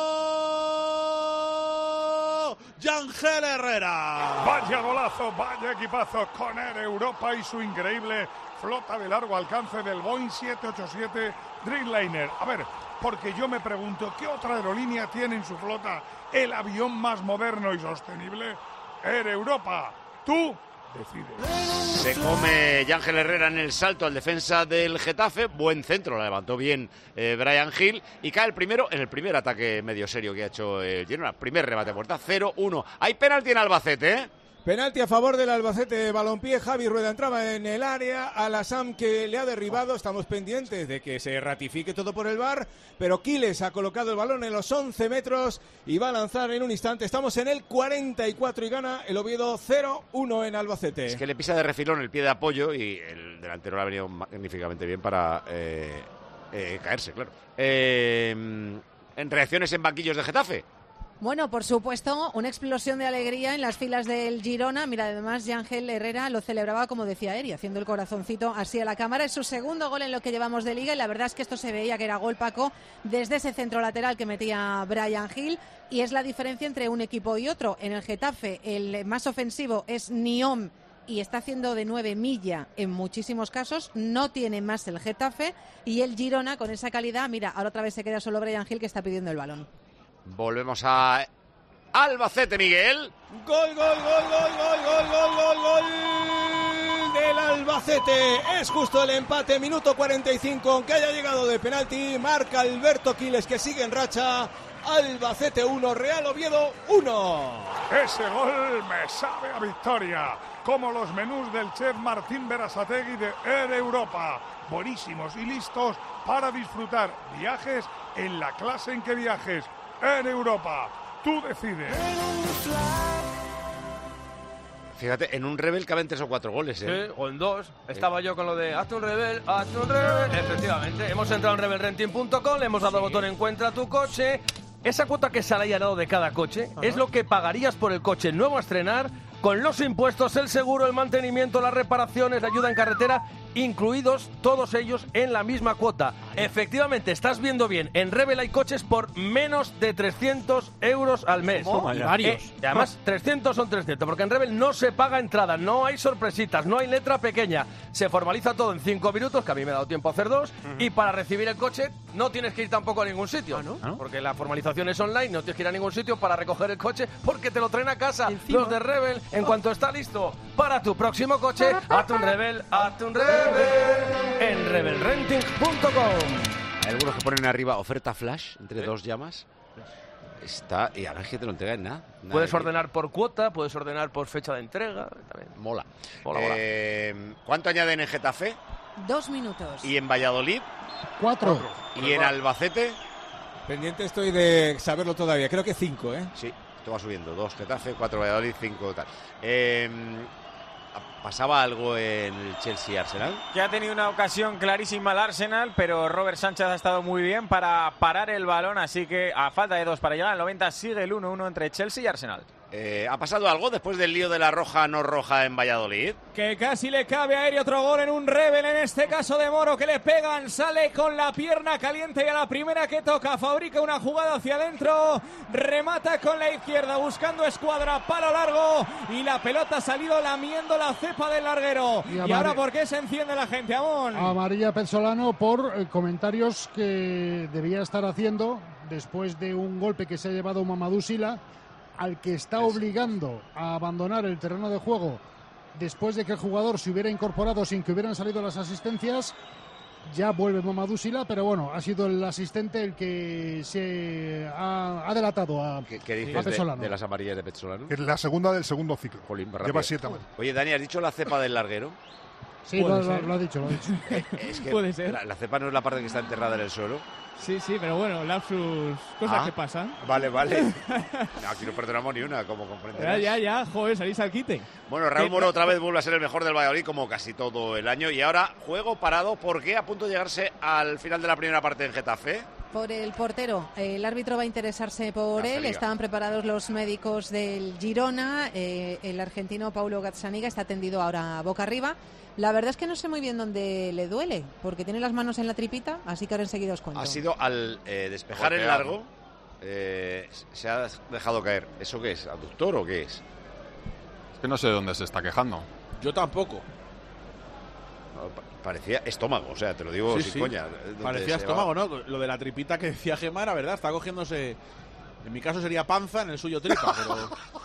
S14: Yangel Herrera.
S2: Vaya golazo, vaya equipazo con Air Europa y su increíble flota de largo alcance del Boeing 787 Dreamliner. A ver, porque yo me pregunto, ¿qué otra aerolínea tiene en su flota el avión más moderno y sostenible? Air Europa. Tú decides.
S9: Se come Yangel Herrera en el salto al defensa del Getafe. Buen centro, la levantó bien Bryan Gil. Y cae el primero en el primer ataque medio serio que ha hecho el Girona. Primer remate a puerta, 0-1. Hay penalti en Albacete, ¿eh?
S16: Penalti a favor del Albacete Balompié. Javi Rueda entraba en el área. Al-Assam que le ha derribado. Estamos pendientes de que se ratifique todo por el VAR. Pero Quiles ha colocado el balón en los 11 metros y va a lanzar en un instante. Estamos en el 44 y gana el Oviedo 0-1 en Albacete.
S9: Es que le pisa de refilón el pie de apoyo y el delantero le ha venido magníficamente bien para caerse, claro. En reacciones en banquillos de Getafe.
S15: Bueno, por supuesto, una explosión de alegría en las filas del Girona. Mira, además, Yangel Herrera lo celebraba, como decía Eri, haciendo el corazoncito así a la cámara. Es su segundo gol en lo que llevamos de Liga y la verdad es que esto se veía que era gol, Paco, desde ese centro lateral que metía Bryan Gil, y es la diferencia entre un equipo y otro. En el Getafe, el más ofensivo es Niom y está haciendo de 9 milla en muchísimos casos. No tiene más el Getafe, y el Girona, con esa calidad, mira, ahora otra vez se queda solo Bryan Gil, que está pidiendo el balón.
S9: Volvemos a Albacete, Miguel.
S16: Gol del Albacete. Es justo el empate, minuto 45, aunque haya llegado de penalti. Marca Alberto Quiles, que sigue en racha. Albacete 1, Real Oviedo 1.
S2: Ese gol me sabe a victoria, como los menús del chef Martín Berasategui de Air Europa. Buenísimos y listos para disfrutar viajes en la clase en que viajes. En Europa, tú decides.
S9: Fíjate, en un Rebel caben 3 o 4 goles, ¿eh?
S1: Sí, o en 2. Estaba yo con lo de hazte un Rebel. Efectivamente, hemos entrado en rebelrenting.com, le hemos dado al botón encuentra tu coche. Esa cuota que sale ahí al lado de cada coche es lo que pagarías por el coche nuevo a estrenar, con los impuestos, el seguro, el mantenimiento, las reparaciones, la ayuda en carretera, incluidos todos ellos en la misma cuota. Efectivamente, estás viendo bien, en Rebel hay coches por menos de 300 euros al mes.
S22: Varios.
S1: Y además, 300 son 300, porque en Rebel no se paga entrada, no hay sorpresitas, no hay letra pequeña. Se formaliza todo en 5 minutos, que a mí me ha dado tiempo a hacer 2, y para recibir el coche no tienes que ir tampoco a ningún sitio. ¿No? Porque la formalización es online, no tienes que ir a ningún sitio para recoger el coche, porque te lo traen a casa. Los de Rebel, en cuanto está listo para tu próximo coche, hazte un Rebel en rebelrenting.com.
S9: Hay algunos que ponen arriba oferta flash entre 2 llamas. Está, y ahora es que te lo entregan en nada.
S1: Puedes ordenar por cuota, puedes ordenar por fecha de entrega. También.
S9: Mola. ¿Cuánto añaden en Getafe?
S15: 2 minutos.
S9: ¿Y en Valladolid?
S17: 4.
S9: ¿Y en Albacete?
S16: Pendiente estoy de saberlo todavía, creo que 5, ¿eh?
S9: Sí, esto va subiendo. 2 Getafe, 4 Valladolid, 5 tal. ¿Pasaba algo en el Chelsea-Arsenal?
S6: Que ha tenido una ocasión clarísima el Arsenal, pero Robert Sánchez ha estado muy bien para parar el balón, así que a falta de 2 para llegar al 90 sigue el 1-1 entre Chelsea y Arsenal.
S9: ¿Ha pasado algo después del lío de la roja no roja en Valladolid?
S19: Que casi le cabe a Eri otro gol en un Rebel, en este caso de Moro, que le pegan, sale con la pierna caliente y a la primera que toca fabrica una jugada hacia adentro, remata con la izquierda buscando escuadra, palo largo y la pelota ha salido lamiendo la cepa del larguero. Y ahora, ¿por qué se enciende la gente, Amón?
S17: Amarilla Pezzolano por comentarios que debía estar haciendo después de un golpe que se ha llevado Mamadou Sila, al que está obligando a abandonar el terreno de juego después de que el jugador se hubiera incorporado sin que hubieran salido las asistencias, Ya vuelve Mamadou Sylla, pero bueno, ha sido el asistente el que se ha delatado a
S9: ¿Qué dices
S17: Pezzolano.
S9: de las amarillas de Pezzolano?
S3: Es la segunda del segundo ciclo.
S9: Jolín,
S3: Lleva 7 amarillas.
S9: Oye, Dani, ¿has dicho la cepa del larguero?
S17: Sí, lo ha dicho.
S9: Es que
S22: Puede ser.
S9: La cepa no es la parte que está enterrada en el suelo.
S22: Sí, pero bueno, lapsus, cosas que pasan.
S9: Vale. No, aquí no perdonamos ni una, como comprenderás.
S22: Ya, joder, salís al quite.
S9: Bueno, Raúl Moro otra vez vuelve a ser el mejor del Valladolid, como casi todo el año. Y ahora, juego parado, porque a punto de llegarse al final de la primera parte en Getafe.
S15: Por el portero, el árbitro va a interesarse por él. Estaban preparados los médicos del Girona. El argentino Paulo Gazzaniga está tendido ahora boca arriba. La verdad es que no sé muy bien dónde le duele, porque tiene las manos en la tripita, así que ahora enseguida os cuento.
S9: Ha sido al despejar el largo, se ha dejado caer. ¿Eso qué es? ¿Aductor o qué es?
S18: Es que no sé de dónde se está quejando.
S14: Yo tampoco.
S9: Parecía estómago, o sea, te lo digo sin coña.
S14: Parecía estómago, ¿no? Lo de la tripita que decía Gemma era verdad, está cogiéndose... En mi caso sería panza, en el suyo tripa, pero...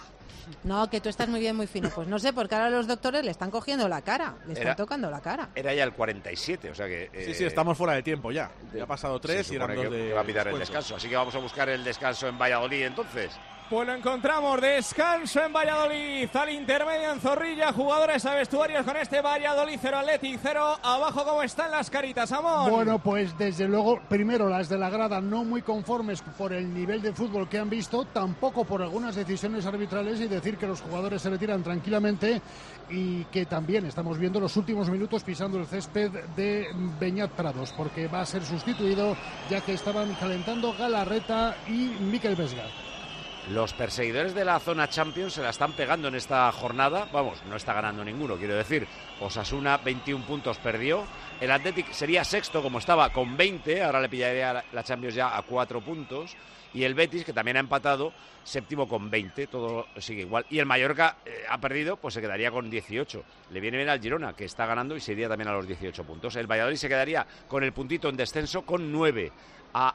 S15: No, que tú estás muy bien, muy fino. Pues no sé, porque ahora los doctores le están cogiendo la cara, le están tocando la cara.
S9: Era ya el 47, o sea que...
S14: Sí, estamos fuera de tiempo ya. Ya ha pasado 3 y eran 2 de...
S9: que va a pitar el descanso, así que vamos a buscar el descanso en Valladolid entonces.
S19: Pues lo encontramos, descanso en Valladolid, al intermedio en Zorrilla, jugadores a vestuarios con este Valladolid 0, Athletic 0, abajo cómo están las caritas, Amón.
S17: Bueno, pues desde luego, primero las de la grada no muy conformes por el nivel de fútbol que han visto, tampoco por algunas decisiones arbitrales, y decir que los jugadores se retiran tranquilamente y que también estamos viendo los últimos minutos pisando el césped de Beñat Prados, porque va a ser sustituido ya que estaban calentando Galarreta y Mikel Vesga.
S9: Los perseguidores de la zona Champions se la están pegando en esta jornada. Vamos, no está ganando ninguno, quiero decir. Osasuna 21 puntos perdió. El Athletic sería sexto como estaba con 20. Ahora le pillaría la Champions ya a 4 puntos. Y el Betis, que también ha empatado, séptimo con 20. Todo sigue igual. Y el Mallorca ha perdido, pues se quedaría con 18. Le viene bien al Girona, que está ganando y se iría también a los 18 puntos. El Valladolid se quedaría con el puntito en descenso con 9. A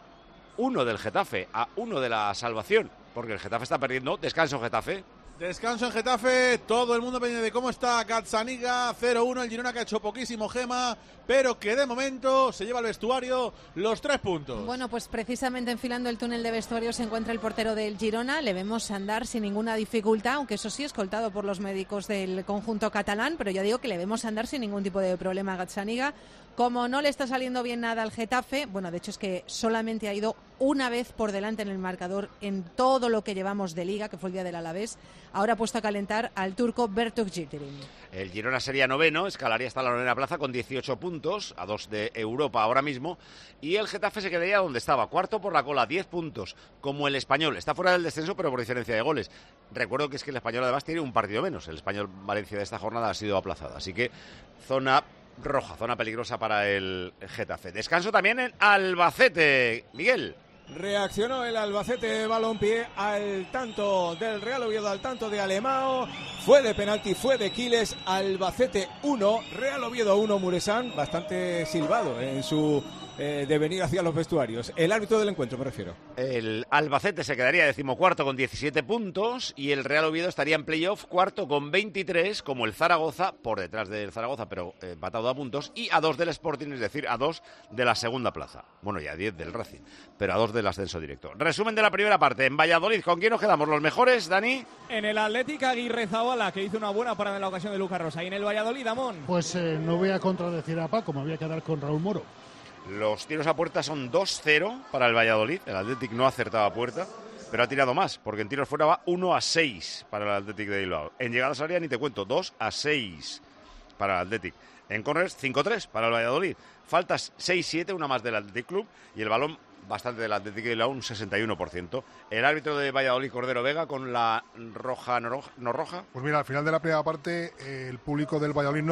S9: 1 del Getafe, a 1 de la salvación. Porque el Getafe está perdiendo. Descanso, Getafe.
S14: Descanso en Getafe, todo el mundo pendiente de cómo está Gazzaniga, 0-1, el Girona que ha hecho poquísimo, Gema, pero que de momento se lleva al vestuario los 3 puntos.
S15: Bueno, pues precisamente enfilando el túnel de vestuario se encuentra el portero del Girona, le vemos andar sin ninguna dificultad, aunque eso sí, escoltado por los médicos del conjunto catalán, pero ya digo que le vemos andar sin ningún tipo de problema a Gazzaniga. Como no le está saliendo bien nada al Getafe, bueno, de hecho es que solamente ha ido una vez por delante en el marcador en todo lo que llevamos de Liga, que fue el día del Alavés. Ahora ha puesto a calentar al turco Bertuk Yildirim.
S9: El Girona sería noveno, escalaría hasta la novena plaza con 18 puntos, a 2 de Europa ahora mismo, y el Getafe se quedaría donde estaba, cuarto por la cola, 10 puntos, como el Español. Está fuera del descenso, pero por diferencia de goles. Recuerdo que es que el Español además tiene un partido menos. El Español Valencia de esta jornada ha sido aplazada, así que zona roja, zona peligrosa para el Getafe. Descanso también en Albacete, Miguel.
S16: Reaccionó el Albacete Balompié al tanto del Real Oviedo, al tanto de Alemão. Fue de penalti, fue de Quiles. Albacete 1, Real Oviedo 1, Muresan, bastante silbado en su de venir hacia los vestuarios. El árbitro del encuentro, me refiero.
S9: El Albacete se quedaría decimocuarto con 17 puntos y el Real Oviedo estaría en playoff cuarto con 23, como el Zaragoza, por detrás del Zaragoza, pero empatado a puntos, y a 2 del Sporting, es decir, a 2 de la segunda plaza. Bueno, y a 10 del Racing, pero a 2 del ascenso directo. Resumen de la primera parte. En Valladolid, ¿con quién nos quedamos? ¿Los mejores, Dani?
S19: En el Athletic, Aguirrezabala, que hizo una buena parada en la ocasión de Lucas Rosa. Y en el Valladolid, Amón.
S17: Pues no voy a contradecir a Paco, me voy a quedar con Raúl Moro.
S9: Los tiros a puerta son 2-0 para el Valladolid. El Athletic no ha acertado a puerta, pero ha tirado más, porque en tiros fuera va 1-6 para el Athletic de Bilbao. En llegadas a área ni te cuento, 2-6 para el Athletic. En corners, 5-3 para el Valladolid. Faltas 6-7, una más del Athletic Club, y el balón bastante del Athletic de Bilbao, un 61%. El árbitro de Valladolid, Cordero Vega, con la roja, no roja.
S3: Pues mira, al final de la primera parte, el público del Valladolid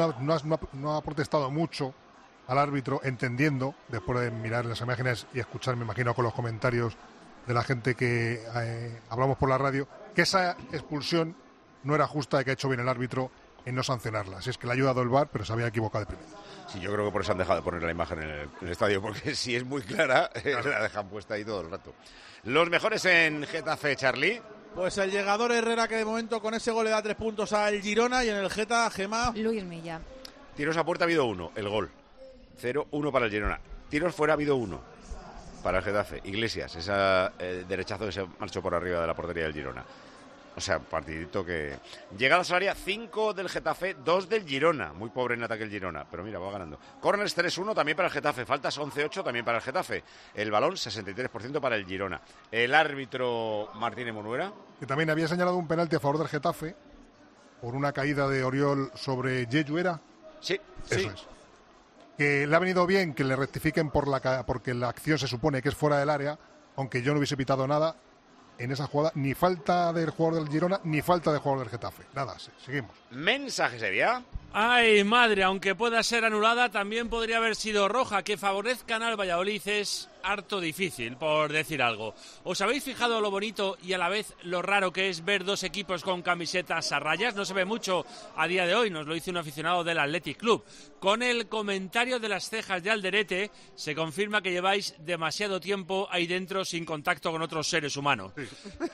S3: no ha protestado mucho al árbitro, entendiendo, después de mirar las imágenes y escuchar, me imagino, con los comentarios de la gente que hablamos por la radio, que esa expulsión no era justa y que ha hecho bien el árbitro en no sancionarla. Si es que le ha ayudado el VAR, pero se había equivocado de primera.
S9: Sí, yo creo que por eso han dejado de poner la imagen en el estadio, porque si es muy clara, la dejan puesta ahí todo el rato. Los mejores en Getafe, Charlie.
S14: Pues el llegador Herrera, que de momento con ese gol le da 3 puntos al Girona, y en el Geta, Gemma.
S15: Luis Milla.
S9: Tiros a puerta ha habido 1, el gol. 0-1 para el Girona. Tiros fuera ha habido 1 para el Getafe. Iglesias, ese derechazo que se marchó por arriba de la portería del Girona. O sea, partidito que... Llegadas al área, 5 del Getafe, 2 del Girona. Muy pobre en ataque el Girona, pero mira, va ganando. Corners 3-1 también para el Getafe. Faltas 11-8 también para el Getafe. El balón 63% para el Girona. El árbitro Martínez Munuera.
S3: Que también había señalado un penalti a favor del Getafe por una caída de Oriol sobre Yeyu, ¿era?
S9: Sí,
S3: eso es. Que le ha venido bien que le rectifiquen porque la acción se supone que es fuera del área, aunque yo no hubiese pitado nada. En esa jugada, ni falta del jugador del Girona, ni falta del jugador del Getafe. Nada, seguimos.
S9: Mensaje sería...
S7: Ay, madre, aunque pueda ser anulada, también podría haber sido roja. Que favorezcan al Valladolid es harto difícil, por decir algo. ¿Os habéis fijado lo bonito y a la vez lo raro que es ver dos equipos con camisetas a rayas? No se ve mucho a día de hoy, nos lo dice un aficionado del Athletic Club. Con el comentario de las cejas de Alderete, se confirma que lleváis demasiado tiempo ahí dentro sin contacto con otros seres humanos. Sí.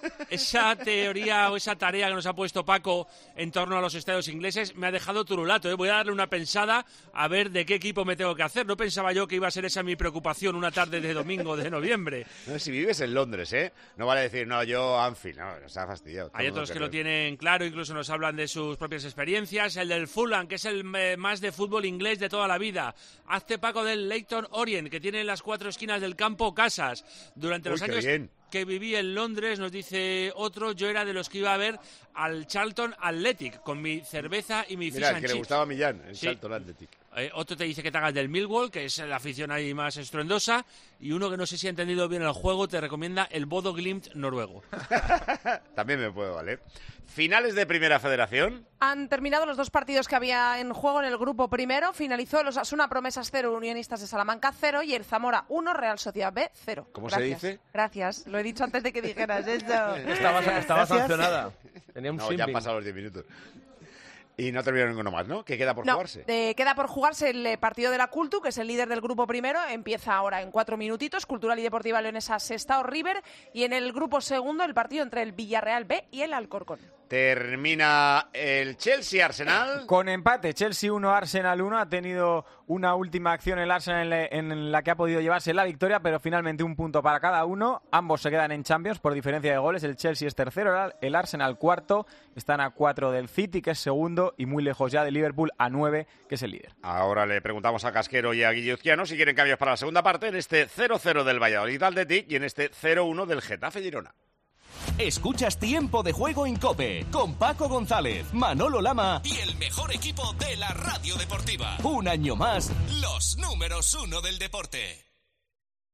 S7: Esa teoría o esa tarea que nos ha puesto Paco en torno a los estadios ingleses me ha dejado turulato, ¿eh? Voy a darle una pensada a ver de qué equipo me tengo que hacer. No pensaba yo que iba a ser esa mi preocupación una tarde de domingo de noviembre.
S9: No, si vives en Londres, ¿eh? No vale decir, no, yo Anfield, no, está fastidiado.
S7: Hay otros que lo tienen claro, incluso nos hablan de sus propias experiencias. El del Fulham, que es el más de fútbol inglés de toda la vida. Hazte Paco del Leyton Orient, que tiene en las 4 esquinas del campo casas. Durante los años que viví en Londres, nos dice otro, yo era de los que iba a ver al Charlton Athletic con mi cerveza y mi fish and chips.
S9: Mira, que le gustaba a Millán, el Charlton Athletic.
S7: Otro te dice que te hagas del Millwall, que es la afición ahí más estruendosa, y uno que no sé si ha entendido bien el juego te recomienda el Bodo Glimt noruego.
S9: También me puede valer. Finales de Primera Federación.
S12: Han terminado los 2 partidos que había en juego en el grupo primero. Finalizó el Osasuna Promesas 0, Unionistas de Salamanca 0 y el Zamora 1, Real Sociedad B 0.
S9: ¿Cómo se dice?
S12: Gracias, lo he dicho antes de que dijeras eso.
S1: Estaba sancionada. Tenía un
S9: ya han pasado los 10 minutos. Y no terminó ninguno más, ¿no? ¿Qué queda por jugarse?
S12: Queda por jugarse el partido de la Cultu, que es el líder del grupo primero. Empieza ahora en 4 minutitos. Cultural y Deportiva Leonesa Sestao River. Y en el grupo segundo el partido entre el Villarreal B y el Alcorcón.
S9: Termina el Chelsea-Arsenal.
S6: Con empate, Chelsea 1, Arsenal 1. Ha tenido una última acción el Arsenal en la que ha podido llevarse la victoria, pero finalmente un punto para cada uno. Ambos se quedan en Champions por diferencia de goles. El Chelsea es tercero, el Arsenal cuarto. Están a 4 del City, que es segundo, y muy lejos ya de Liverpool, a 9, que es el líder.
S9: Ahora le preguntamos a Casquero y a Guilluzquiano si quieren cambios para la segunda parte en este 0-0 del Valladolid Athletic y en este 0-1 del Getafe Girona.
S8: Escuchas Tiempo de Juego en COPE con Paco González, Manolo Lama y el mejor equipo de la radio deportiva. Un año más, los números 1 del deporte.